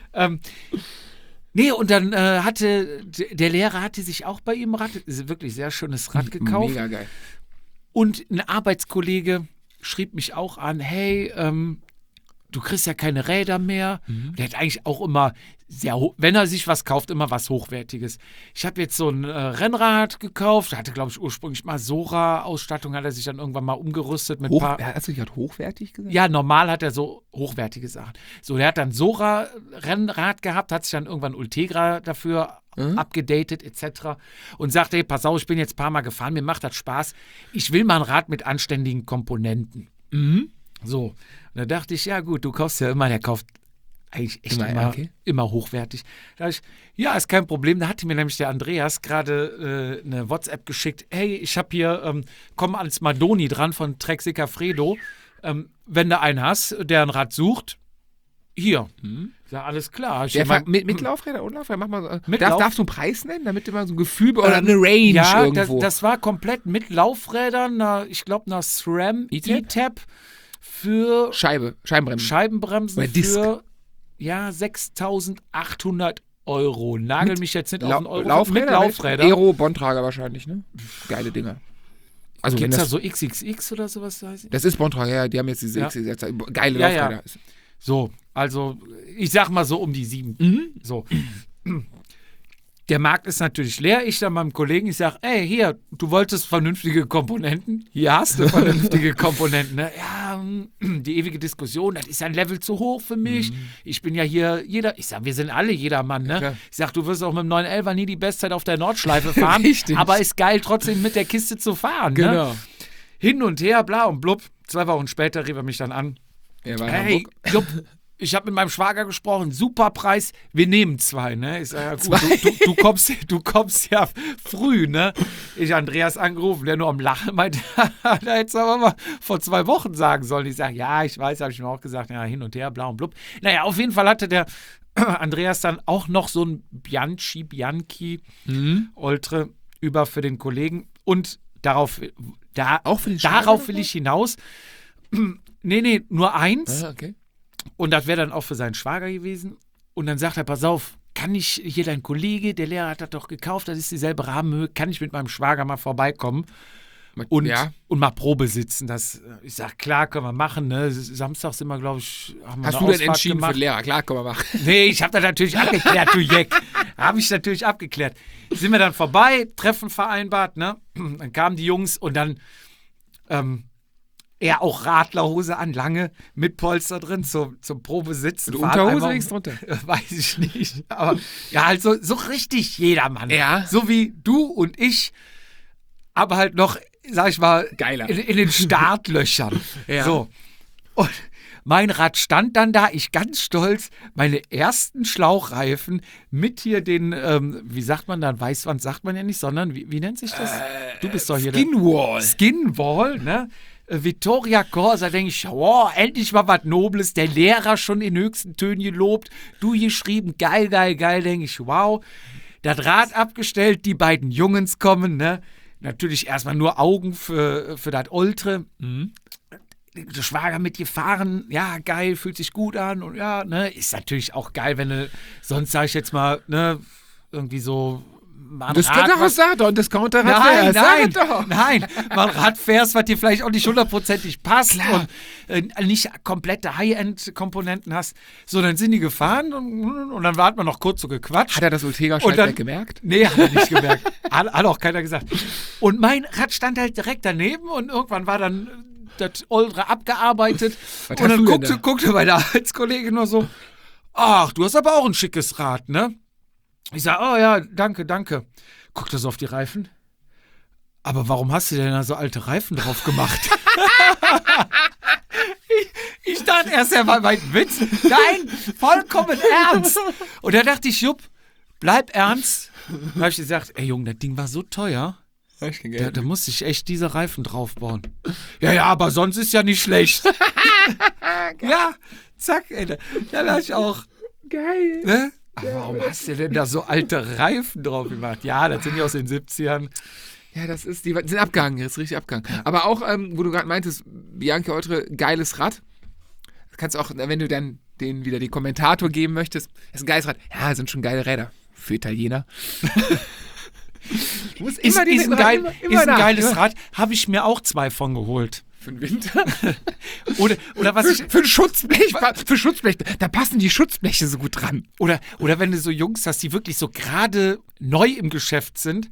Nee, und dann der Lehrer hatte sich auch bei ihm wirklich sehr schönes Rad gekauft. Mega geil. Und ein Arbeitskollege schrieb mich auch an, hey, du kriegst ja keine Räder mehr. Der hat eigentlich auch immer wenn er sich was kauft, immer was Hochwertiges. Ich habe jetzt so ein Rennrad gekauft, hatte, glaube ich, ursprünglich mal Sora-Ausstattung, hat er sich dann irgendwann mal umgerüstet mit Hast du gerade hochwertig gesagt? Ja, normal hat er so hochwertige Sachen. So, der hat dann Sora-Rennrad gehabt, hat sich dann irgendwann Ultegra dafür abgedatet etc. und sagte, hey, pass auf, ich bin jetzt ein paar Mal gefahren, mir macht das Spaß. Ich will mal ein Rad mit anständigen Komponenten. So, und da dachte ich, ja gut, du kaufst ja immer, der kauft eigentlich echt immer hochwertig. Da dachte ich, ja, ist kein Problem. Da hatte mir nämlich der Andreas gerade eine WhatsApp geschickt. Hey, ich habe hier, komm als Madoni dran von Trek Sigafredo. Wenn du einen hast, der ein Rad sucht, hier. Ja, alles klar. Mit Laufräder und Laufräder? Mach mal, darfst du einen Preis nennen, damit du mal so ein Gefühl oder eine Range irgendwo? Das war komplett mit Laufrädern, ich glaube, einer SRAM E-Tab für Scheibenbremsen oder Disc. Für 6.800 €. Nagel mich jetzt nicht auf einen Euro. Laufräder? Mit Laufrädern. Aero-Bontrager wahrscheinlich, ne? Geile Dinger. Also gibt es da so XXX oder sowas? Das ist Bontrager, ja. Die haben jetzt diese XXX. Geile Laufräder. Ja. So, also ich sag mal so um die 7. So. Der Markt ist natürlich leer. Ich dann meinem Kollegen, ich sage, ey, hier, du wolltest vernünftige Komponenten. Hier hast du vernünftige Komponenten. Ne? Ja, die ewige Diskussion, das ist ein Level zu hoch für mich. Ich bin ja hier ich sage, wir sind alle jedermann. Ne? Ja, ich sage, du wirst auch mit dem 911er nie die Bestzeit auf der Nordschleife fahren. Richtig. Aber ist geil, trotzdem mit der Kiste zu fahren. Genau. Ne? Hin und her, bla und blub. 2 Wochen später rief er mich dann an. Hey, Jupp, ich habe mit meinem Schwager gesprochen, super Preis, wir nehmen 2, ne? Ich sage, ja, gut, du kommst ja früh, ne? Ich Andreas angerufen, der nur am Lachen meinte, da hättest du aber mal vor 2 Wochen sagen sollen. Ich sage, ja, ich weiß, habe ich mir auch gesagt, ja, hin und her, bla und blub. Naja, auf jeden Fall hatte der Andreas dann auch noch so ein Bianchi Oltre über für den Kollegen und darauf will ich hinaus. Nee, nur 1. Ah, okay. Und das wäre dann auch für seinen Schwager gewesen. Und dann sagt er, pass auf, kann ich hier dein Kollege, der Lehrer hat das doch gekauft, das ist dieselbe Rahmenhöhe, kann ich mit meinem Schwager mal vorbeikommen und mal Probe sitzen? Ich sag, klar, können wir machen. Ne? Samstag sind wir, glaube ich, haben wir Hast eine du denn Ausfahrt entschieden gemacht. für den Lehrer? Klar, können wir machen. Nee, ich habe das natürlich abgeklärt, du Jeck. Habe ich natürlich abgeklärt. Sind wir dann vorbei, Treffen vereinbart, ne? Dann kamen die Jungs und dann er auch Radlerhose an, lange, mit Polster drin, zum Probesitzen. Und Unterhose links drunter? Weiß ich nicht. Aber ja, halt so richtig jedermann. Ja. So wie du und ich, aber halt noch, sag ich mal, Geiler. in den Startlöchern. Ja. So. Und mein Rad stand dann da, ich ganz stolz, meine ersten Schlauchreifen mit hier den, wie sagt man dann, Weißwand sagt man ja nicht, sondern, wie nennt sich das? Du bist doch hier Skinwall. Skinwall, ne? Vittoria Corsa, denke ich, wow, endlich mal was Nobles, der Lehrer schon in höchsten Tönen gelobt, du geschrieben, geil, denke ich, wow. Das Rad abgestellt, die beiden Jungens kommen, ne? Natürlich erstmal nur Augen für das Oltre. Der Schwager mitgefahren, ja, geil, fühlt sich gut an und ja, ne, ist natürlich auch geil, wenn du, sonst sag ich jetzt mal, ne, irgendwie so mal ein Das Rad, könnte auch sagen, doch, ein Discounter-Rad. Nein, mal ein Rad fährst, was dir vielleicht auch nicht hundertprozentig passt. Klar. Und nicht komplette High-End-Komponenten hast. So, dann sind die gefahren und dann hat man noch kurz so gequatscht. Hat er das Und Ultegra-Schaltwerk dann- gemerkt? Nee, hat er nicht gemerkt. Hat auch keiner gesagt. Und mein Rad stand halt direkt daneben und irgendwann war dann das Oldre abgearbeitet. Was Und hast dann du denn da? guckte meine Arbeitskollege nur so, ach, du hast aber auch ein schickes Rad, ne? Ich sag, oh ja, danke. Guckt er so auf die Reifen. Aber warum hast du denn da so alte Reifen drauf gemacht? ich dachte erst, er war mein Witz. Nein, vollkommen ernst. Und da dachte ich, Jupp, bleib ernst. Da habe ich gesagt, ey Junge, das Ding war so teuer. Da musste ich echt diese Reifen draufbauen. Ja, aber sonst ist ja nicht schlecht. Ja, zack, ey. Da dachte ich auch, Geil. ne? Aber warum hast du denn da so alte Reifen drauf gemacht? Ja, das sind die aus den 70ern. Ja, die sind abgehangen, jetzt richtig abgehangen. Aber auch, wo du gerade meintest, Bianchi Oltre, geiles Rad. Das kannst du auch, wenn du dann denen wieder den Kommentator geben möchtest, ist ein geiles Rad. Ja, sind schon geile Räder. Für Italiener. Ist ein geiles Rad. Habe ich mir auch 2 von geholt. Für den Winter. Oder was ich. Für ein Schutzblech. Für Schutzblech. Da passen die Schutzbleche so gut dran. Oder wenn du so Jungs hast, die wirklich so gerade neu im Geschäft sind.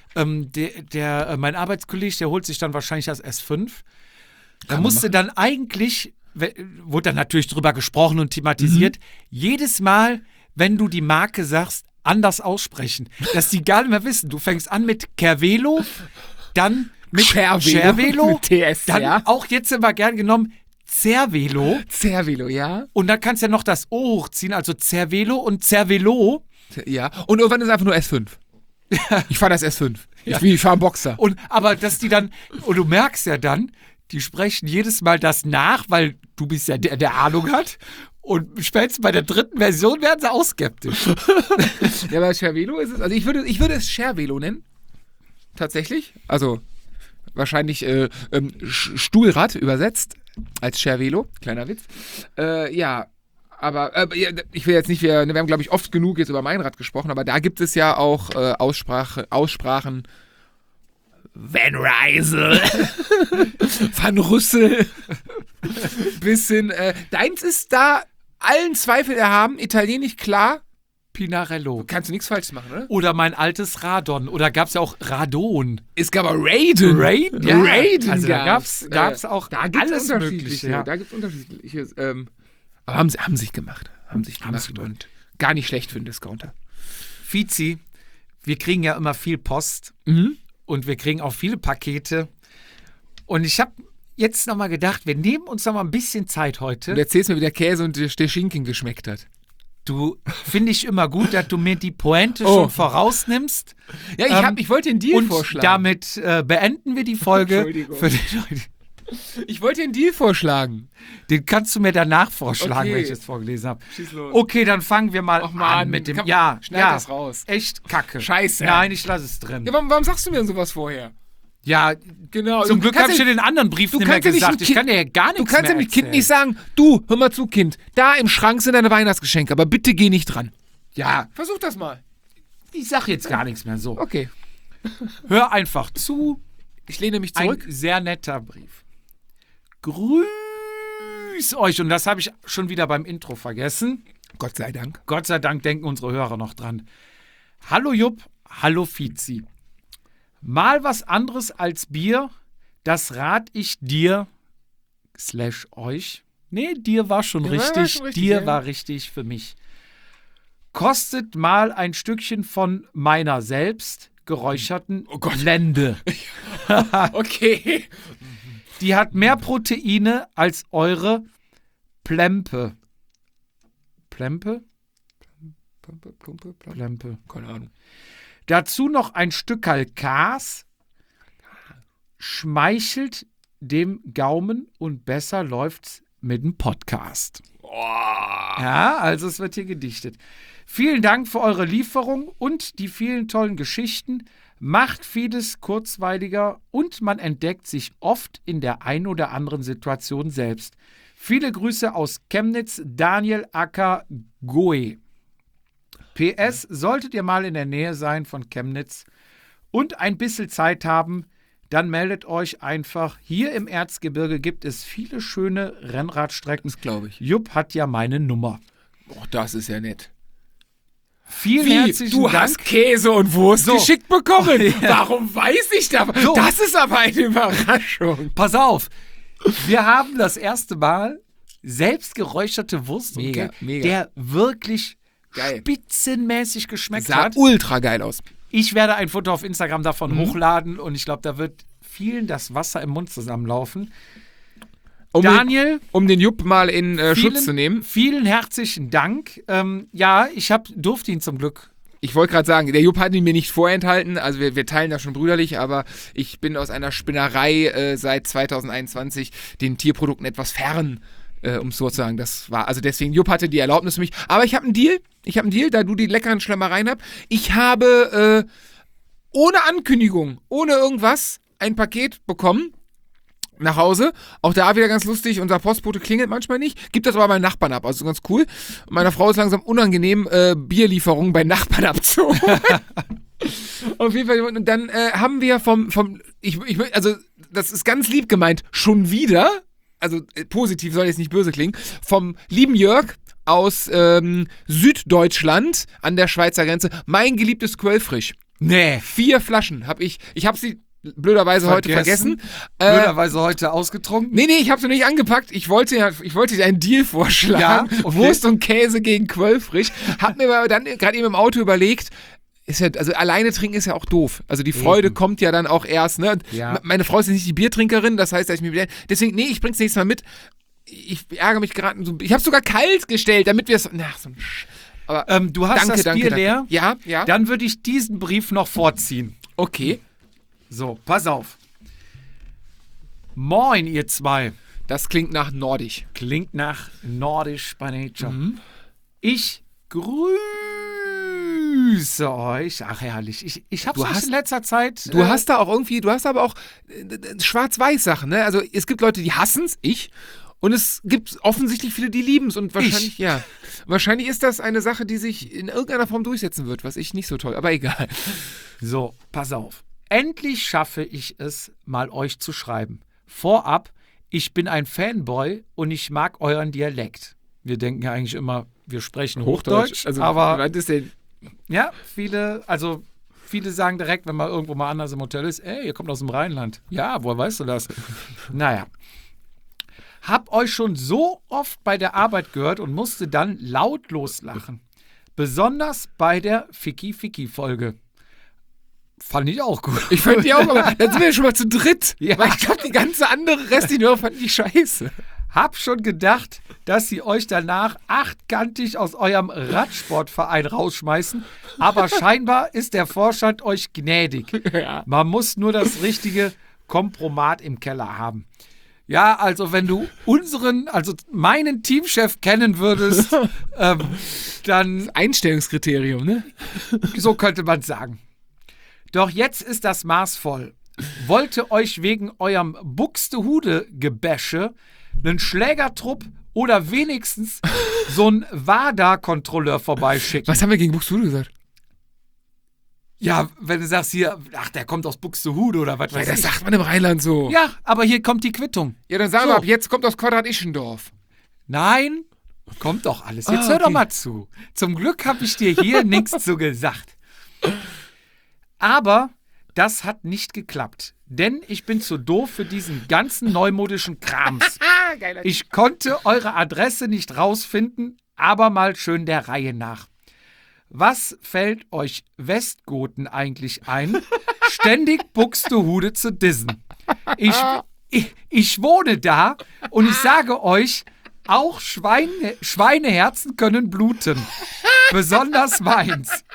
Mein Arbeitskollege, der holt sich dann wahrscheinlich das S5. Da musste dann eigentlich, wurde dann natürlich drüber gesprochen und thematisiert, jedes Mal, wenn du die Marke sagst, anders aussprechen. Dass die gar nicht mehr wissen. Du fängst an mit Cervelo, dann mit Cervelo, mit TS, dann ja. auch jetzt immer gern genommen Cervelo. Cervelo, ja. Und dann kannst du ja noch das O hochziehen, also Cervelo und Cervelo. Ja. Und irgendwann ist einfach nur S5. Ich fahre das S5. Ich fahre Boxer. Aber dass die dann, und du merkst ja dann, die sprechen jedes Mal das nach, weil du bist ja der Ahnung hat. Und spätestens bei der 3. Version werden sie auch skeptisch. Ja, bei Cervelo ist es, also ich würde es Cervelo nennen. Tatsächlich. Also wahrscheinlich Stuhlrad übersetzt als Cervelo. Kleiner Witz. Ja, aber ich will jetzt nicht, wir haben, glaube ich, oft genug jetzt über mein Rad gesprochen, aber da gibt es ja auch Aussprachen. Van Rysel, Van Rüssel, bisschen, deins ist da allen Zweifel erhaben, italienisch klar, Pinarello. kannst du nichts falsch machen, oder? Oder mein altes Radon. Oder gab es ja auch Radon. Es gab aber Raiden. Ja. Raiden Also da gab's. gab's auch da gibt's alles unterschiedliche. Mögliche. Ja. Da gibt's unterschiedliches. Aber haben sich gemacht. Haben sich gemacht. Und gar nicht schlecht für einen Discounter. Fizi, wir kriegen ja immer viel Post. Und wir kriegen auch viele Pakete. Und ich habe jetzt nochmal gedacht, wir nehmen uns nochmal ein bisschen Zeit heute. Du erzählst mir, wie der Käse und der Schinken geschmeckt hat. Du, finde ich immer gut, dass du mir die Pointe schon vorausnimmst. Ja, ich wollte den Deal und vorschlagen. damit beenden wir die Folge. Entschuldigung. Für die Leute. Ich wollte den Deal vorschlagen. Den kannst du mir danach vorschlagen, Okay. wenn ich es vorgelesen habe. Schieß los. Okay, dann fangen wir mal an mit dem. Schneid das raus. Echt kacke. Scheiße. Nein, ich lasse es drin. Ja, warum sagst du mir denn sowas vorher? Ja, Genau. zum Du Glück kannst habe ich dir den anderen Brief du nicht mehr kannst ja nicht gesagt. dem Ich Kind- kann dir ja gar nichts Du kannst mehr dem Kind nicht erzählen. sagen, du, hör mal zu, Kind, da im Schrank sind deine Weihnachtsgeschenke, aber bitte geh nicht dran. Ja, Versuch das mal. ich sag jetzt gar nichts mehr so. Okay. Hör einfach zu. Ich lehne mich Ein zurück. sehr netter Brief. Grüß euch. Und das habe ich schon wieder beim Intro vergessen. Gott sei Dank. Gott sei Dank denken unsere Hörer noch dran. Hallo Jupp, hallo Fizi. Mal was anderes als Bier, das rat ich dir / euch. Nee, dir war schon richtig. Dir ja. war richtig für mich. Kostet mal ein Stückchen von meiner selbst geräucherten Lende. Okay. Die hat mehr Proteine als eure Plempe. Plempe? Plempe. Keine Ahnung. Dazu noch ein Stückerl Kas. Schmeichelt dem Gaumen und besser läuft's mit dem Podcast. Ja, also es wird hier gedichtet. Vielen Dank für eure Lieferung und die vielen tollen Geschichten. Macht vieles kurzweiliger und man entdeckt sich oft in der ein oder anderen Situation selbst. Viele Grüße aus Chemnitz, Daniel Acker Goe. PS, solltet ihr mal in der Nähe sein von Chemnitz und ein bisschen Zeit haben, dann meldet euch einfach. Hier im Erzgebirge gibt es viele schöne Rennradstrecken. Das glaube ich. Jupp hat ja meine Nummer. Oh, das ist ja nett. Vielen herzlichen du Dank. hast Käse und Wurst So. geschickt bekommen. Ja. Warum weiß ich das? So. Das ist aber eine Überraschung. Pass auf, wir haben das erste Mal selbst geräucherte Wurst Mega, und mega. der wirklich Geil. spitzenmäßig geschmeckt Sah hat. ultra geil aus. Ich werde ein Foto auf Instagram davon hochladen und ich glaube, da wird vielen das Wasser im Mund zusammenlaufen. Daniel, Um den Jupp mal in Schutz zu nehmen. Vielen herzlichen Dank. Ja, ich durfte ihn zum Glück. Ich wollte gerade sagen, der Jupp hat ihn mir nicht vorenthalten, also wir teilen das schon brüderlich, aber ich bin aus einer Spinnerei seit 2021 den Tierprodukten etwas fern, um es so zu sagen. Das war, also deswegen, Jupp hatte die Erlaubnis für mich. Aber ich habe einen Deal, da du die leckeren Schlemmereien hast. Ich habe ohne Ankündigung, ohne irgendwas, ein Paket bekommen. Nach Hause. Auch da wieder ganz lustig. Unser Postbote klingelt manchmal nicht. Gibt das aber bei Nachbarn ab. Also ganz cool. Meiner Frau ist langsam unangenehm, Bierlieferungen bei Nachbarn abzuholen. Auf jeden Fall. Und dann haben wir also das ist ganz lieb gemeint, schon wieder, also positiv, soll jetzt nicht böse klingen, vom lieben Jörg aus Süddeutschland an der Schweizer Grenze, mein geliebtes Quellfrisch. Nee. 4 Flaschen habe ich. Ich habe sie blöderweise heute vergessen. Blöderweise heute ausgetrunken. Nee, ich habe sie nicht angepackt. Ich wollte dir einen Deal vorschlagen. Ja, okay. Wurst und Käse gegen Quellfrisch. Hab mir aber dann gerade eben im Auto überlegt, ist ja, also alleine trinken ist ja auch doof. Also die Freude kommt ja dann auch erst, ne? Ja. Meine Frau ist nicht die Biertrinkerin, das heißt, dass ich mir deswegen, ich bring's nächstes Mal mit. Ich ärgere mich gerade so. Ich habe sogar kalt gestellt, damit wir es. Aber Du hast das Bier leer. Ja. Dann würde ich diesen Brief noch vorziehen. Okay. So, pass auf. Moin, ihr zwei. Das klingt nach Nordisch. Klingt nach Nordisch by Nature. Mhm. Ich grüße euch. Ach, herrlich. Ich habe es in letzter Zeit... Du hast da auch irgendwie, du hast aber auch Schwarz-Weiß-Sachen, ne? Also es gibt Leute, die hassen es, ich. Und es gibt offensichtlich viele, die lieben es. Und wahrscheinlich, ja. Wahrscheinlich ist das eine Sache, die sich in irgendeiner Form durchsetzen wird, was ich nicht so toll, aber egal. So, pass auf. Endlich schaffe ich es, mal euch zu schreiben. Vorab, ich bin ein Fanboy und ich mag euren Dialekt. Wir denken ja eigentlich immer, wir sprechen Hochdeutsch, Also, aber was ist denn? ja, viele sagen direkt, wenn man irgendwo mal anders im Hotel ist, ey, ihr kommt aus dem Rheinland. Ja, woher weißt du das? Naja. Hab euch schon so oft bei der Arbeit gehört und musste dann laut loslachen. Besonders bei der Ficky-Ficky-Folge. Fand ich auch gut. Ich fand die auch, aber dann sind wir schon mal zu dritt. Ja. Weil ich glaube, die ganze andere restlichen Hörer fanden die scheiße. Hab schon gedacht, dass sie euch danach achtkantig aus eurem Radsportverein rausschmeißen, aber scheinbar ist der Vorstand euch gnädig. Ja. Man muss nur das richtige Kompromat im Keller haben. Ja, also wenn du meinen Teamchef kennen würdest, dann Einstellungskriterium, ne? so könnte man sagen. Doch jetzt ist das Maß voll. wollte euch wegen eurem Buxtehude-Gebäsche einen Schlägertrupp oder wenigstens so einen WADA-Kontrolleur vorbeischicken. Was haben wir gegen Buxtehude gesagt? Ja, wenn du sagst hier, ach, der kommt aus Buxtehude oder was Ja, weiß das ich. sagt man im Rheinland so. Ja, aber hier kommt die Quittung. Ja, dann sagen So. wir ab jetzt kommt aus Quadrat-Ischendorf. Nein, kommt doch alles. Jetzt hör okay. doch mal zu. Zum Glück habe ich dir hier nichts zu gesagt. Aber das hat nicht geklappt. Denn ich bin zu doof für diesen ganzen neumodischen Krams. Geiler. Ich konnte eure Adresse nicht rausfinden, aber mal schön der Reihe nach. Was fällt euch Westgoten eigentlich ein, ständig Buxtehude zu dissen? Ich wohne da und ich sage euch, auch Schweineherzen können bluten. Besonders meins.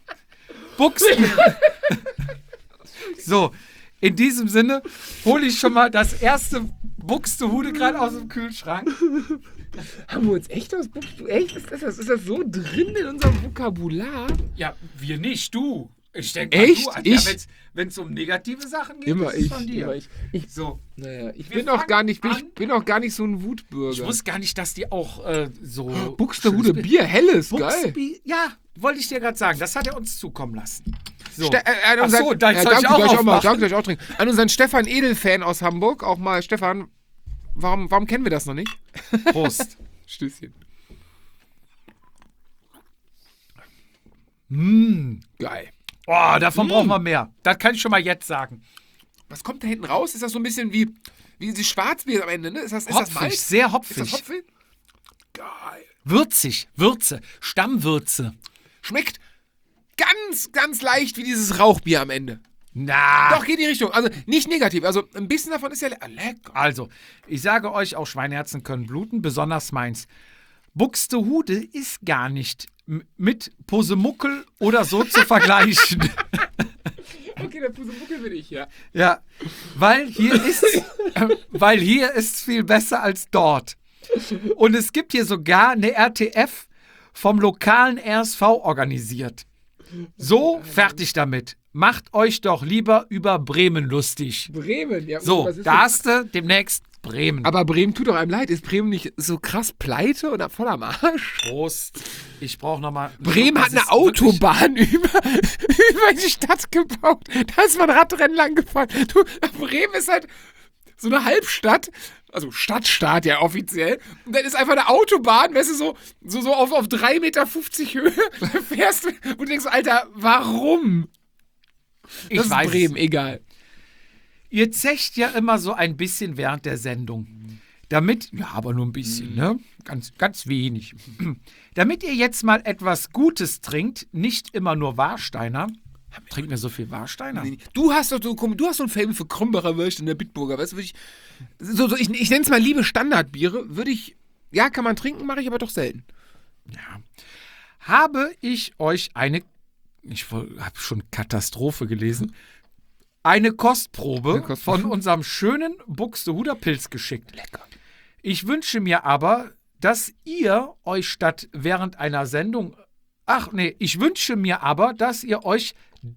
So, in diesem Sinne hole ich schon mal das erste Buxtehude gerade aus dem Kühlschrank. Haben wir uns echt aus Buxtehude? Echt? Ist das so drin in unserem Vokabular? Ja, wir nicht, du. Ich denke Echt? mal, du, Ich? ja, wenn es um negative Sachen geht, Immer ist es ich. von dir. Immer ich. So. Naja, ich Wir bin auch gar nicht, fangen ich bin auch gar nicht so ein Wutbürger. Ich wusste gar nicht, dass die auch so... Buxtehude schönes Bier, helles, geil. Ja, wollte ich dir gerade sagen. Das hat er uns zukommen lassen. So. Ach so, da soll ich danke auch euch auch mal, aufmachen. danke euch auch trinken. An unseren Stefan Edel-Fan aus Hamburg, auch mal, Stefan, warum kennen wir das noch nicht? Prost. Stößchen. Geil. Oh, davon brauchen wir mehr. Das kann ich schon mal jetzt sagen. Was kommt da hinten raus? Ist das so ein bisschen wie dieses Schwarzbier am Ende, ne? Ist das Hopfig, Malz? sehr Ist hopfig. das Hopfen? Geil. Würzig, Würze, Stammwürze. Schmeckt ganz, ganz leicht wie dieses Rauchbier am Ende. Na. Doch, geht in die Richtung. Also nicht negativ. Also ein bisschen davon ist ja lecker. Also, ich sage euch, auch Schweineherzen können bluten, besonders meins. Buxtehude ist gar nicht mit Posemuckel oder so zu vergleichen. Okay, der Pusemuckel bin ich, ja. Ja, weil hier ist viel besser als dort. Und es gibt hier sogar eine RTF vom lokalen RSV organisiert. So, fertig damit. Macht euch doch lieber über Bremen lustig. Bremen, ja. So, was ist da das? hast du demnächst Bremen. Aber Bremen tut doch einem leid. Ist Bremen nicht so krass pleite oder voll am Arsch? Prost. Ich brauche nochmal... Bremen hat eine Autobahn über die Stadt gebaut. Da ist man Radrennen lang gefahren. Du, Bremen ist halt so eine Halbstadt. Also Stadtstaat ja offiziell. Und dann ist einfach eine Autobahn, weißt du, so auf 3,50 Meter Höhe. Da fährst du und denkst, Alter, warum? Ich Das ist weiß Bremen, es. egal. Ihr zecht ja immer so ein bisschen während der Sendung. Damit, ja, aber nur ein bisschen, ne? Ganz, ganz wenig. Damit ihr jetzt mal etwas Gutes trinkt, nicht immer nur Warsteiner. Trinkt mir so viel Warsteiner? Du hast so ein Faible für Krombacher Würste in der Bitburger, weißt du, ich nenne es mal liebe Standardbiere, ja, kann man trinken, mache ich aber doch selten. Ja. Habe ich euch ich habe schon Katastrophe gelesen, eine Kostprobe von unserem schönen Buxtehuder Pilz geschickt. Lecker. Ich wünsche mir aber, dass ihr euch statt während einer Sendung, ich wünsche mir aber, dass ihr euch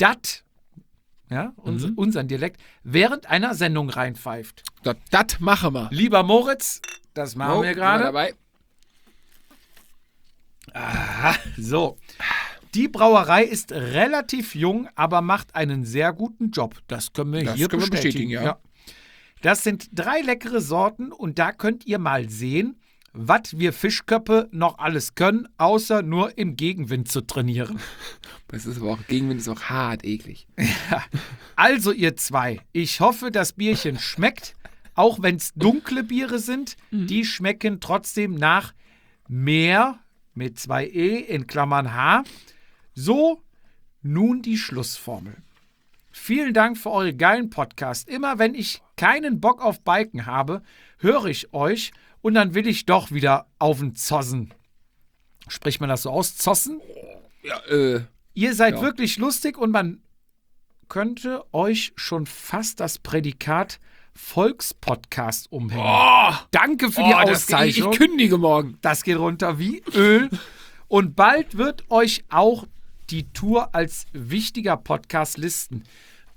unseren Dialekt, während einer Sendung reinpfeift. Das machen wir. Lieber Moritz, das machen wir gerade. Dabei. So. Die Brauerei ist relativ jung, aber macht einen sehr guten Job. Das können wir hier bestätigen. Ja. Das sind 3 leckere Sorten und da könnt ihr mal sehen, was wir Fischköppe noch alles können, außer nur im Gegenwind zu trainieren. Das ist aber auch, Gegenwind ist auch hart eklig. Also ihr zwei, ich hoffe, das Bierchen schmeckt, auch wenn es dunkle Biere sind, die schmecken trotzdem nach mehr mit 2E in Klammern H. So, nun die Schlussformel. Vielen Dank für eure geilen Podcasts. Immer wenn ich keinen Bock auf Biken habe, höre ich euch und dann will ich doch wieder auf den Zossen. Spricht man das so aus? Zossen? Ja, Ihr seid wirklich lustig und man könnte euch schon fast das Prädikat Volkspodcast umhängen. Oh, Danke für die Auszeichnung. Ich kündige morgen. Das geht runter wie Öl. Und bald wird euch auch die Tour als wichtiger Podcast listen.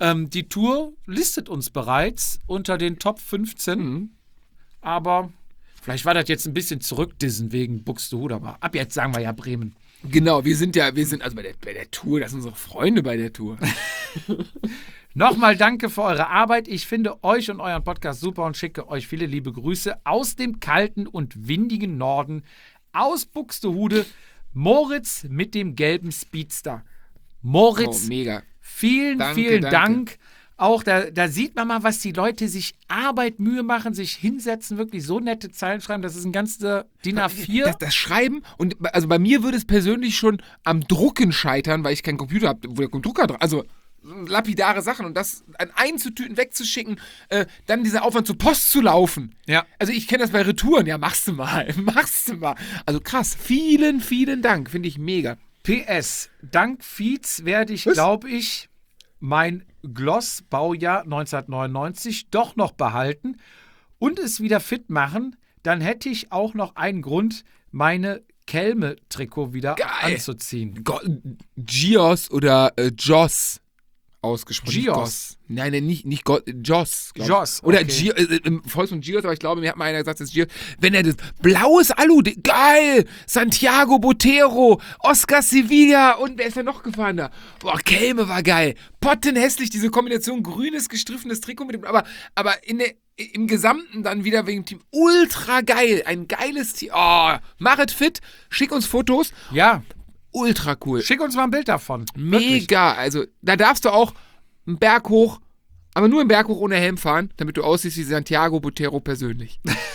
Die Tour listet uns bereits unter den Top 15. Aber vielleicht war das jetzt ein bisschen zurückdissen wegen Buxtehude. Aber ab jetzt sagen wir ja Bremen. Genau, wir sind also bei der Tour, das sind unsere Freunde bei der Tour. Nochmal danke für eure Arbeit. Ich finde euch und euren Podcast super und schicke euch viele liebe Grüße aus dem kalten und windigen Norden, aus Buxtehude. Moritz mit dem gelben Speedster. Moritz, mega. vielen Dank. Auch da sieht man mal, was die Leute sich Mühe machen, sich hinsetzen, wirklich so nette Zeilen schreiben. Das ist ein ganzer DIN A4. Das Schreiben, und also bei mir würde es persönlich schon am Drucken scheitern, weil ich keinen Computer habe, wo der Drucker dran, also lapidare Sachen und das einzutüten, wegzuschicken, dann dieser Aufwand zur Post zu laufen. Ja. Also ich kenne das bei Retouren, ja, machst du mal. Also krass, vielen Dank, finde ich mega. PS, dank Fietz werde ich, glaube ich, mein Gloss Baujahr 1999 doch noch behalten und es wieder fit machen. Dann hätte ich auch noch einen Grund, meine Kelme-Trikot wieder anzuziehen. Gios oder Joss ausgesprochen. Gios. Nein, nicht Joss. Joss, oder okay. Im Volksmund Gios, aber ich glaube, mir hat mal einer gesagt, das ist Gios. Wenn er das blaues Alu, geil! Santiago Botero, Oscar Sevilla und wer ist da noch gefahren da? Boah, Kelme war geil. Pottenhässlich, diese Kombination grünes, gestriffenes Trikot mit dem, aber im Gesamten dann wieder wegen dem Team ultra geil. Ein geiles Team. Oh, mach es fit, schick uns Fotos. Ja. Ultra cool. Schick uns mal ein Bild davon. Mega. Wirklich. Also, da darfst du auch einen Berg hoch, aber nur einen Berg hoch ohne Helm fahren, damit du aussiehst wie Santiago Botero persönlich.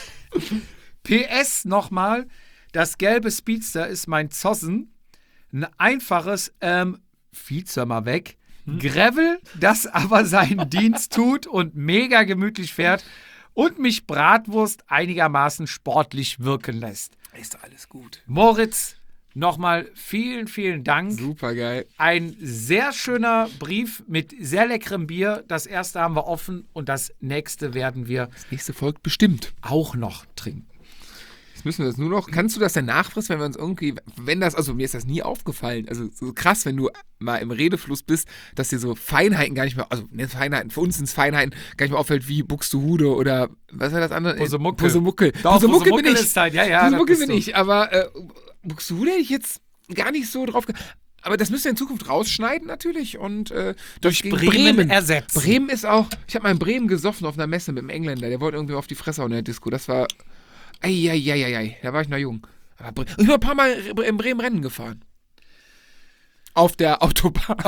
PS nochmal, das gelbe Speedster ist mein Zossen. Ein einfaches, Viehzer mal weg. Gravel, das aber seinen Dienst tut und mega gemütlich fährt und mich Bratwurst einigermaßen sportlich wirken lässt. Ist doch alles gut. Moritz, nochmal vielen Dank. Super geil. Ein sehr schöner Brief mit sehr leckerem Bier. Das erste haben wir offen und das nächste werden wir Das nächste folgt bestimmt. auch noch trinken. Jetzt müssen wir das nur noch. Kannst du das denn nachfrisst, wenn wir uns irgendwie, also mir ist das nie aufgefallen. Also so krass, wenn du mal im Redefluss bist, dass dir so Feinheiten gar nicht mehr, also Feinheiten, für uns sind es Feinheiten, gar nicht mehr auffällt wie Buxtehude oder was war das andere? Pusemuckel. Pusemuckel bin ich. Ist halt, ja, Pusemuckel bin ich, aber Buxtehude hätte ich jetzt gar nicht so drauf. Aber das müssen wir in Zukunft rausschneiden natürlich und durch Bremen ersetzen. Bremen ist auch, ich habe mal in Bremen gesoffen auf einer Messe mit einem Engländer, der wollte irgendwie auf die Fresse hauen in der Disco. Das war, da war ich noch jung. Aber ich bin ein paar Mal in Bremen Rennen gefahren. Auf der Autobahn.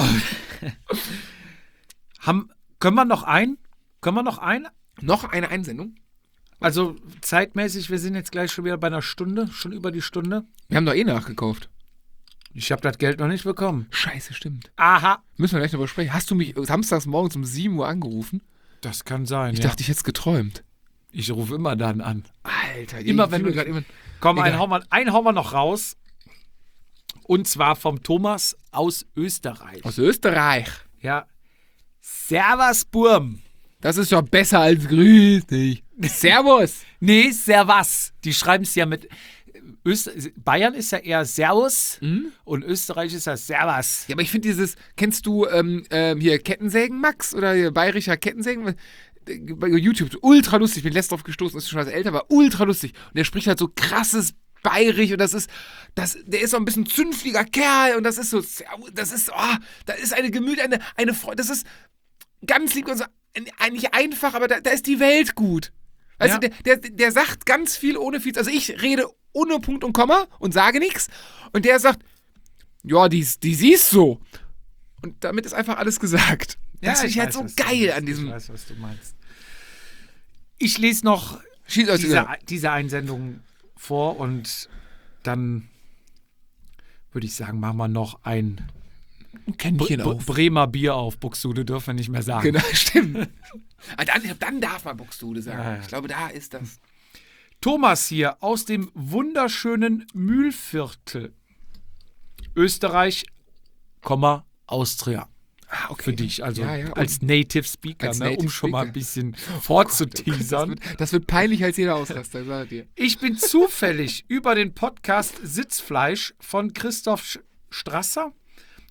Können wir noch ein? Noch eine Einsendung? Also zeitmäßig, wir sind jetzt gleich schon wieder bei einer Stunde, schon über die Stunde. Wir haben doch nachgekauft. Ich habe das Geld noch nicht bekommen. Scheiße, stimmt. Aha. Müssen wir gleich darüber sprechen. Hast du mich samstags morgens um 7 Uhr angerufen? Das kann sein, Ich dachte, ich hätte es geträumt. Ich rufe immer dann an. Alter, immer wenn du gerade komm, einen hauen wir noch raus. Und zwar vom Thomas aus Österreich. Aus Österreich? Ja. Servus, Burm. Das ist doch besser als grüß dich. Servus. Nee, Servus. Die schreiben es ja mit... Bayern ist ja eher Servus und Österreich ist ja Servus. Ja, aber ich finde kennst du hier Kettensägen, Max? Oder hier bayerischer Kettensägen? Bei YouTube, ultra lustig. Ich bin letztens drauf gestoßen, ist schon was älter, aber ultra lustig. Und der spricht halt so krasses bayerisch und der ist so ein bisschen zünftiger Kerl und das ist eine Gemüt, eine Freude, das ist ganz lieb und so, eigentlich einfach, aber da ist die Welt gut. Also ja. der sagt ganz viel ohne viel, also ich rede ohne Punkt und Komma und sage nichts und der sagt, ja, die siehst so. Und damit ist einfach alles gesagt. Ja, das finde ich halt so geil an diesem... Ich weiß, was du meinst. Ich lese noch diese Einsendung vor und dann würde ich sagen, machen wir noch ein Kännchen auf. Bremer Bier auf. Buxtehude dürfen wir nicht mehr sagen. Genau, stimmt. Dann darf man Buxtehude sagen. Ja. Ich glaube, da ist das. Thomas hier aus dem wunderschönen Mühlviertel. Österreich, Austria. Okay. Für dich, also ja. als Native Speaker, um schon mal ein bisschen vorzuteasern. Das wird peinlich als jeder Ausraster, sag ich dir. Ich bin zufällig über den Podcast Sitzfleisch von Christoph Strasser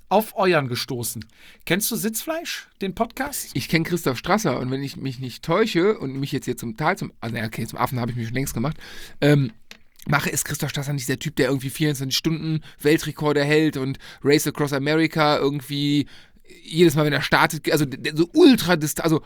auf euren gestoßen. Kennst du Sitzfleisch, den Podcast? Ich kenne Christoph Strasser und wenn ich mich nicht täusche und mich jetzt hier zum Affen habe ich mich schon längst gemacht, mache, ist Christoph Strasser nicht der Typ, der irgendwie 24 Stunden Weltrekorde hält und Race Across America irgendwie jedes Mal, wenn er startet, also so also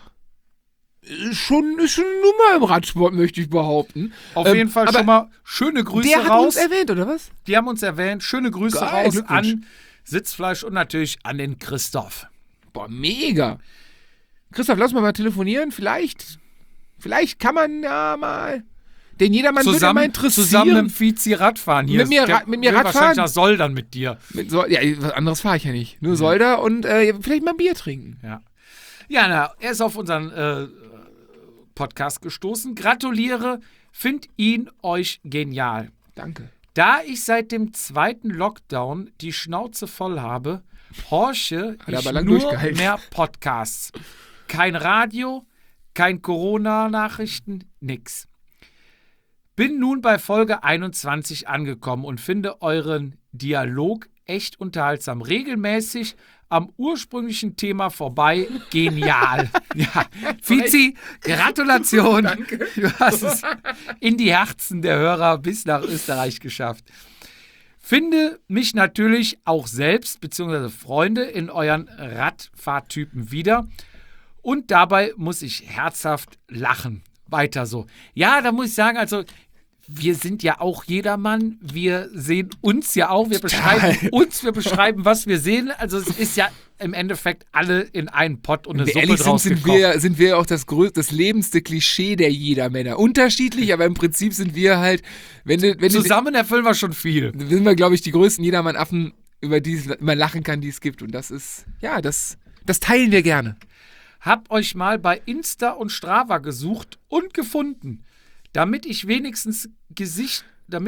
schon eine Nummer im Radsport, möchte ich behaupten. Auf jeden Fall schon mal schöne Grüße der hat raus. uns erwähnt, oder was? Die haben uns erwähnt. Schöne Grüße Geil, raus Glückwunsch. an Sitzfleisch und natürlich an den Christoph. Boah, mega. Christoph, lass mal telefonieren. Vielleicht kann man ja mal den Jedermann würde mal interessieren. Zusammen mit dem Vizi Radfahren hier. Mit mir Radfahren? Wahrscheinlich nach Soldern mit dir. Was anderes fahre ich ja nicht. Nur Solder und vielleicht mal ein Bier trinken. Ja, er ist auf unseren Podcast gestoßen. Gratuliere, find ihn euch genial. Danke. Da ich seit dem 2. Lockdown die Schnauze voll habe, horche ich nur mehr Podcasts. Kein Radio, kein Corona-Nachrichten, nix. Bin nun bei Folge 21 angekommen und finde euren Dialog echt unterhaltsam. Regelmäßig am ursprünglichen Thema vorbei. Genial. Ja, Vizi, Gratulation. Danke. Du hast es in die Herzen der Hörer bis nach Österreich geschafft. Finde mich natürlich auch selbst bzw. Freunde in euren Radfahrtypen wieder. Und dabei muss ich herzhaft lachen. Weiter so. Ja, da muss ich sagen, also wir sind ja auch jedermann. Wir sehen uns ja auch. Wir beschreiben uns, wir beschreiben, was wir sehen. Also es ist ja im Endeffekt alle in einen Pott und eine Suppe draus gekocht. Sind wir auch das lebendste Klischee der Jedermänner. Unterschiedlich, aber im Prinzip sind wir halt, zusammen erfüllen wir schon viel. Sind wir, glaube ich, die größten Jedermann-Affen, über die man lachen kann, die es gibt. Und das ist, ja, das teilen wir gerne. Hab euch mal bei Insta und Strava gesucht und gefunden, damit ich wenigstens Gesicht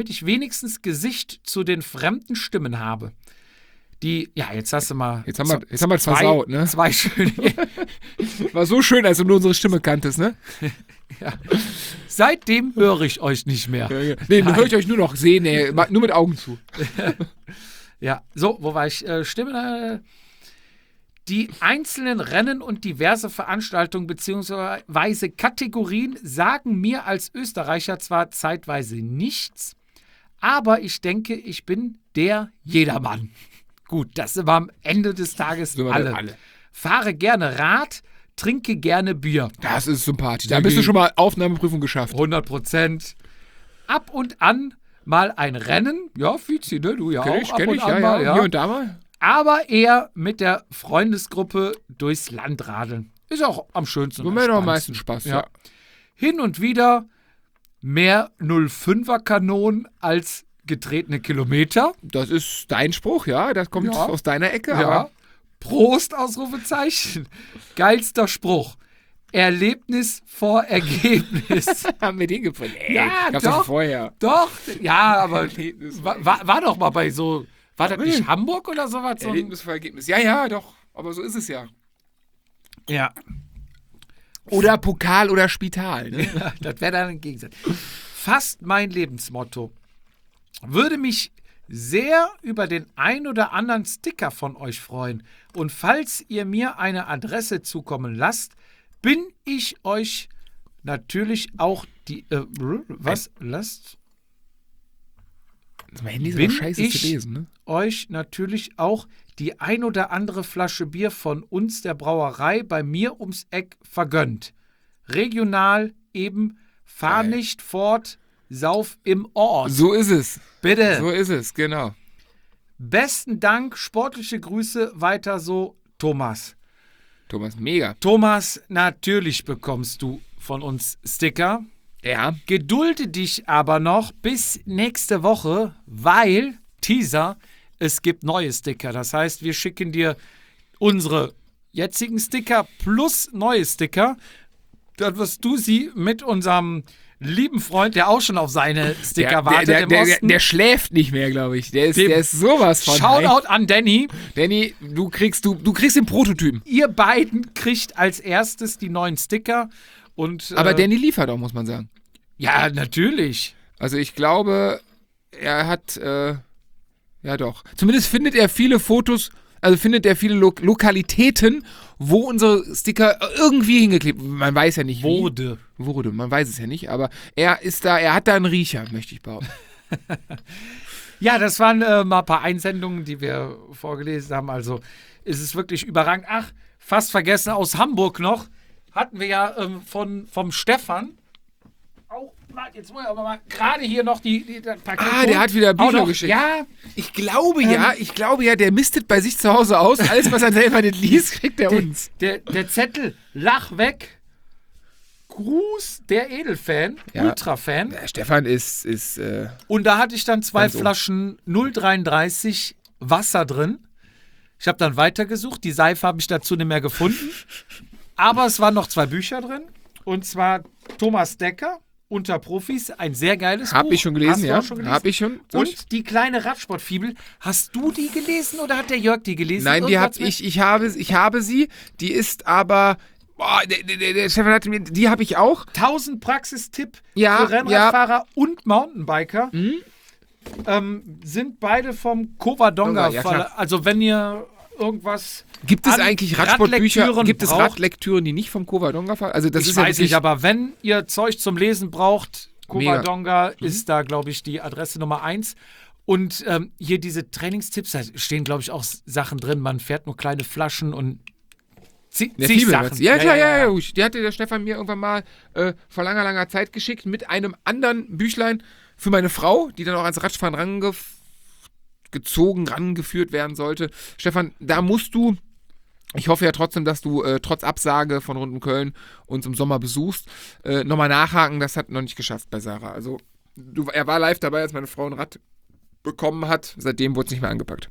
zu den fremden Stimmen habe. Jetzt hast du mal. Jetzt haben wir es versaut, ne? Zwei schöne. War so schön, als du nur unsere Stimme kanntest, ne? Ja. Seitdem höre ich euch nicht mehr. Nee, dann höre ich euch nur noch sehen, nur mit Augen zu. Ja, so, wo war ich? Stimme. Die einzelnen Rennen und diverse Veranstaltungen bzw. Kategorien sagen mir als Österreicher zwar zeitweise nichts, aber ich denke, ich bin der Jedermann. Gut, das sind wir am Ende des Tages alle. Fahre gerne Rad, trinke gerne Bier. Das ist sympathisch. Da bist du schon mal Aufnahmeprüfung geschafft. 100%. Ab und an mal ein Rennen. Ja, Vizi, ne? Du ja auch. Kenn ich, ja. Hier und da mal. Aber eher mit der Freundesgruppe durchs Land radeln. Ist auch am schönsten. Wo mir doch am meisten Spaß, ja. Hin und wieder mehr 05er Kanonen als getretene Kilometer. Das ist dein Spruch, ja. Das kommt aus deiner Ecke. Ja. Aber Prost, Ausrufezeichen. Geilster Spruch. Erlebnis vor Ergebnis. Haben wir den gefunden? Ja, gab's doch. Vorher. Doch. Ja, aber war doch mal bei so. War das nicht Hamburg oder sowas? Erlebnis vor Ergebnis. Ja, doch. Aber so ist es ja. Ja. Oder Pokal oder Spital. Ne? Ja, das wäre dann ein Gegensatz. Fast mein Lebensmotto. Würde mich sehr über den ein oder anderen Sticker von euch freuen. Und falls ihr mir eine Adresse zukommen lasst, bin ich euch natürlich auch die. Lasst? Mein Handy ist aber scheiße zu lesen, ne? Euch natürlich auch die ein oder andere Flasche Bier von uns, der Brauerei, bei mir ums Eck vergönnt. Regional eben, fahr nicht fort, sauf im Ort. So ist es. Bitte. So ist es, genau. Besten Dank, sportliche Grüße, weiter so, Thomas. Thomas, mega. Thomas, natürlich bekommst du von uns Sticker. Ja. Gedulde dich aber noch bis nächste Woche, weil, Teaser, es gibt neue Sticker. Das heißt, wir schicken dir unsere jetzigen Sticker plus neue Sticker. Dann wirst du sie mit unserem lieben Freund, der auch schon auf seine Sticker wartet im Osten. Der schläft nicht mehr, glaube ich. Der ist sowas von. Shoutout an Danny. Danny, du kriegst den Prototypen. Ihr beiden kriegt als erstes die neuen Sticker. Aber Danny liefert auch, muss man sagen. Ja, natürlich. Also ich glaube, er hat, ja doch. Zumindest findet er viele Fotos, Also findet er viele Lokalitäten, wo unsere Sticker irgendwie hingeklebt. Man weiß ja nicht wie. Wurde, man weiß es ja nicht, aber er hat da einen Riecher, möchte ich behaupten. Ja, das waren mal ein paar Einsendungen, die wir vorgelesen haben. Also ist es wirklich überragend. Ach, fast vergessen, aus Hamburg noch, hatten wir ja vom Stefan auch, jetzt muss ich aber mal gerade hier noch die Paket. Der hat wieder Bücher geschickt. Ja. Ich glaube ja, der mistet bei sich zu Hause aus. Alles, was er selber nicht liest, kriegt er uns. Der Zettel, lach weg. Gruß, der Edelfan, Ja. Ultrafan. Der Stefan ist Und da hatte ich dann 2 Ganz oben. Flaschen 0,33 Wasser drin. Ich habe dann weitergesucht. Die Seife habe ich dazu nicht mehr gefunden. Aber es waren noch 2 Bücher drin. Und zwar Thomas Decker, Unter Profis. Ein sehr geiles Buch. Hab ich schon gelesen, Hast du ja. auch schon gelesen? Hab ich schon. Und die kleine Radsportfibel. Hast du die gelesen oder hat der Jörg die gelesen? Nein, die Irgendwas habe ich habe sie. Die ist aber... Boah, der Stefan hatte mir... Die habe ich auch. 1000 Praxistipp Ja, für Rennradfahrer und Mountainbiker. Sind beide vom Covadonga. Ja, klar. Also wenn ihr irgendwas... Gibt es an eigentlich Radsportbücher? Radlektüren Gibt es braucht? Radlektüren, die nicht vom Covadonga fallen? Also das Ich ist ja weiß wirklich, nicht, aber wenn ihr Zeug zum Lesen braucht, Mega. Covadonga ist da, glaube ich, die Adresse Nummer 1. Und hier diese Trainingstipps, da stehen, glaube ich, auch Sachen drin. Man fährt nur kleine Flaschen und zig Sachen. Ja, klar, ja. Die hatte der Stefan mir irgendwann mal vor langer Zeit geschickt mit einem anderen Büchlein für meine Frau, die dann auch ans Radfahren rangeführt werden sollte. Stefan, da musst du, ich hoffe ja trotzdem, dass du trotz Absage von Runden Köln uns im Sommer besuchst, nochmal nachhaken, das hat noch nicht geschafft bei Sarah. Also er war live dabei, als meine Frau ein Rad bekommen hat, seitdem wurde es nicht mehr angepackt.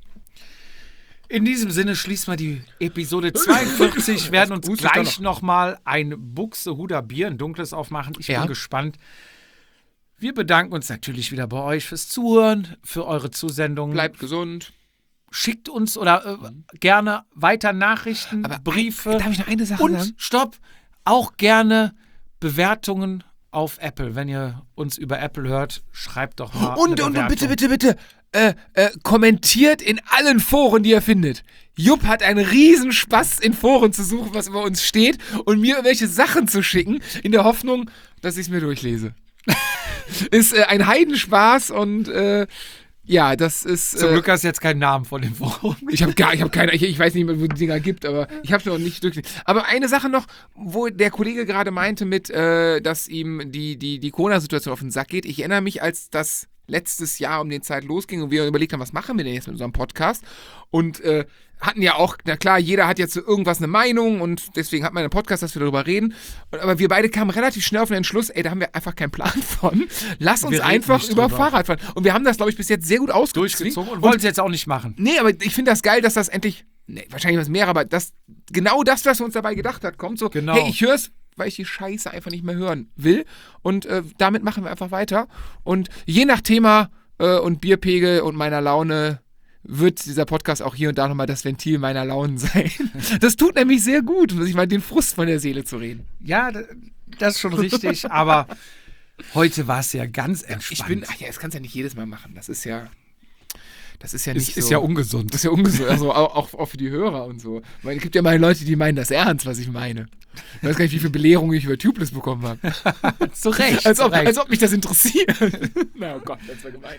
In diesem Sinne schließen wir die Episode 42. werden uns gleich nochmal ein Buxtehuder Bier, ein dunkles, aufmachen. Ich bin gespannt. Wir bedanken uns natürlich wieder bei euch fürs Zuhören, für eure Zusendungen. Bleibt gesund. Schickt uns oder gerne weiter Nachrichten, Briefe. Darf ich noch eine Sache Und, sagen? stopp, auch gerne Bewertungen auf Apple. Wenn ihr uns über Apple hört, schreibt doch mal Und eine Bewertung. bitte, kommentiert in allen Foren, die ihr findet. Jupp hat einen Riesenspaß, in Foren zu suchen, was über uns steht und mir irgendwelche Sachen zu schicken, in der Hoffnung, dass ich es mir durchlese. Ist ein Heidenspaß und ja, das ist... Zum Glück hast du jetzt keinen Namen von dem Forum. Ich habe keine, ich weiß nicht mehr, wo die Dinger gibt, aber ich habe es noch nicht durchgelesen. Aber eine Sache noch, wo der Kollege gerade meinte mit, dass ihm die Corona-Situation auf den Sack geht. Ich erinnere mich, als das letztes Jahr um die Zeit losging und wir überlegt haben, was machen wir denn jetzt mit unserem Podcast und hatten ja auch, na klar, jeder hat jetzt zu irgendwas eine Meinung und deswegen hat man einen Podcast, dass wir darüber reden. Aber wir beide kamen relativ schnell auf den Entschluss, da haben wir einfach keinen Plan von. Lass uns einfach über Fahrrad fahren. Und wir haben das, glaube ich, bis jetzt sehr gut durchgezogen und wollen es jetzt auch nicht machen. Nee, aber ich finde das geil, dass das endlich, wahrscheinlich was mehr, aber genau das, was wir uns dabei gedacht hat, kommt so, genau. Hey, ich hör's, weil ich die Scheiße einfach nicht mehr hören will. Und damit machen wir einfach weiter. Und je nach Thema und Bierpegel und meiner Laune wird dieser Podcast auch hier und da nochmal das Ventil meiner Launen sein. Das tut nämlich sehr gut, sich mal den Frust von der Seele zu reden. Ja, das ist schon richtig, aber heute war es ja ganz entspannt. Das kannst du ja nicht jedes Mal machen. Das ist ja nicht so. Ist ja ungesund. Das ist ja ungesund, also auch für die Hörer und so. Weil es gibt ja mal Leute, die meinen das ernst, was ich meine. Ich weiß gar nicht, wie viele Belehrungen ich über Tubeless bekommen habe. Zu Recht. Als ob mich das interessiert. Na oh Gott, das war gemein.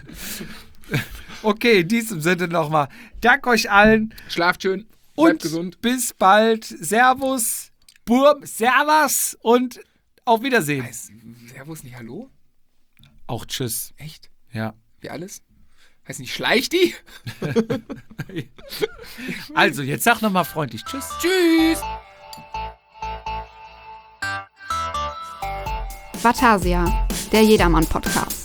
Okay, in diesem Sinne nochmal. Dank euch allen. Schlaft schön, bleibt und gesund. Bis bald. Servus, Burm, Servus und auf Wiedersehen. Heißt Servus nicht Hallo? Auch Tschüss. Echt? Ja. Wie alles? Heißt nicht Schleich die? Also, jetzt sag nochmal freundlich Tschüss. Tschüss. Vatasia, der Jedermann-Podcast.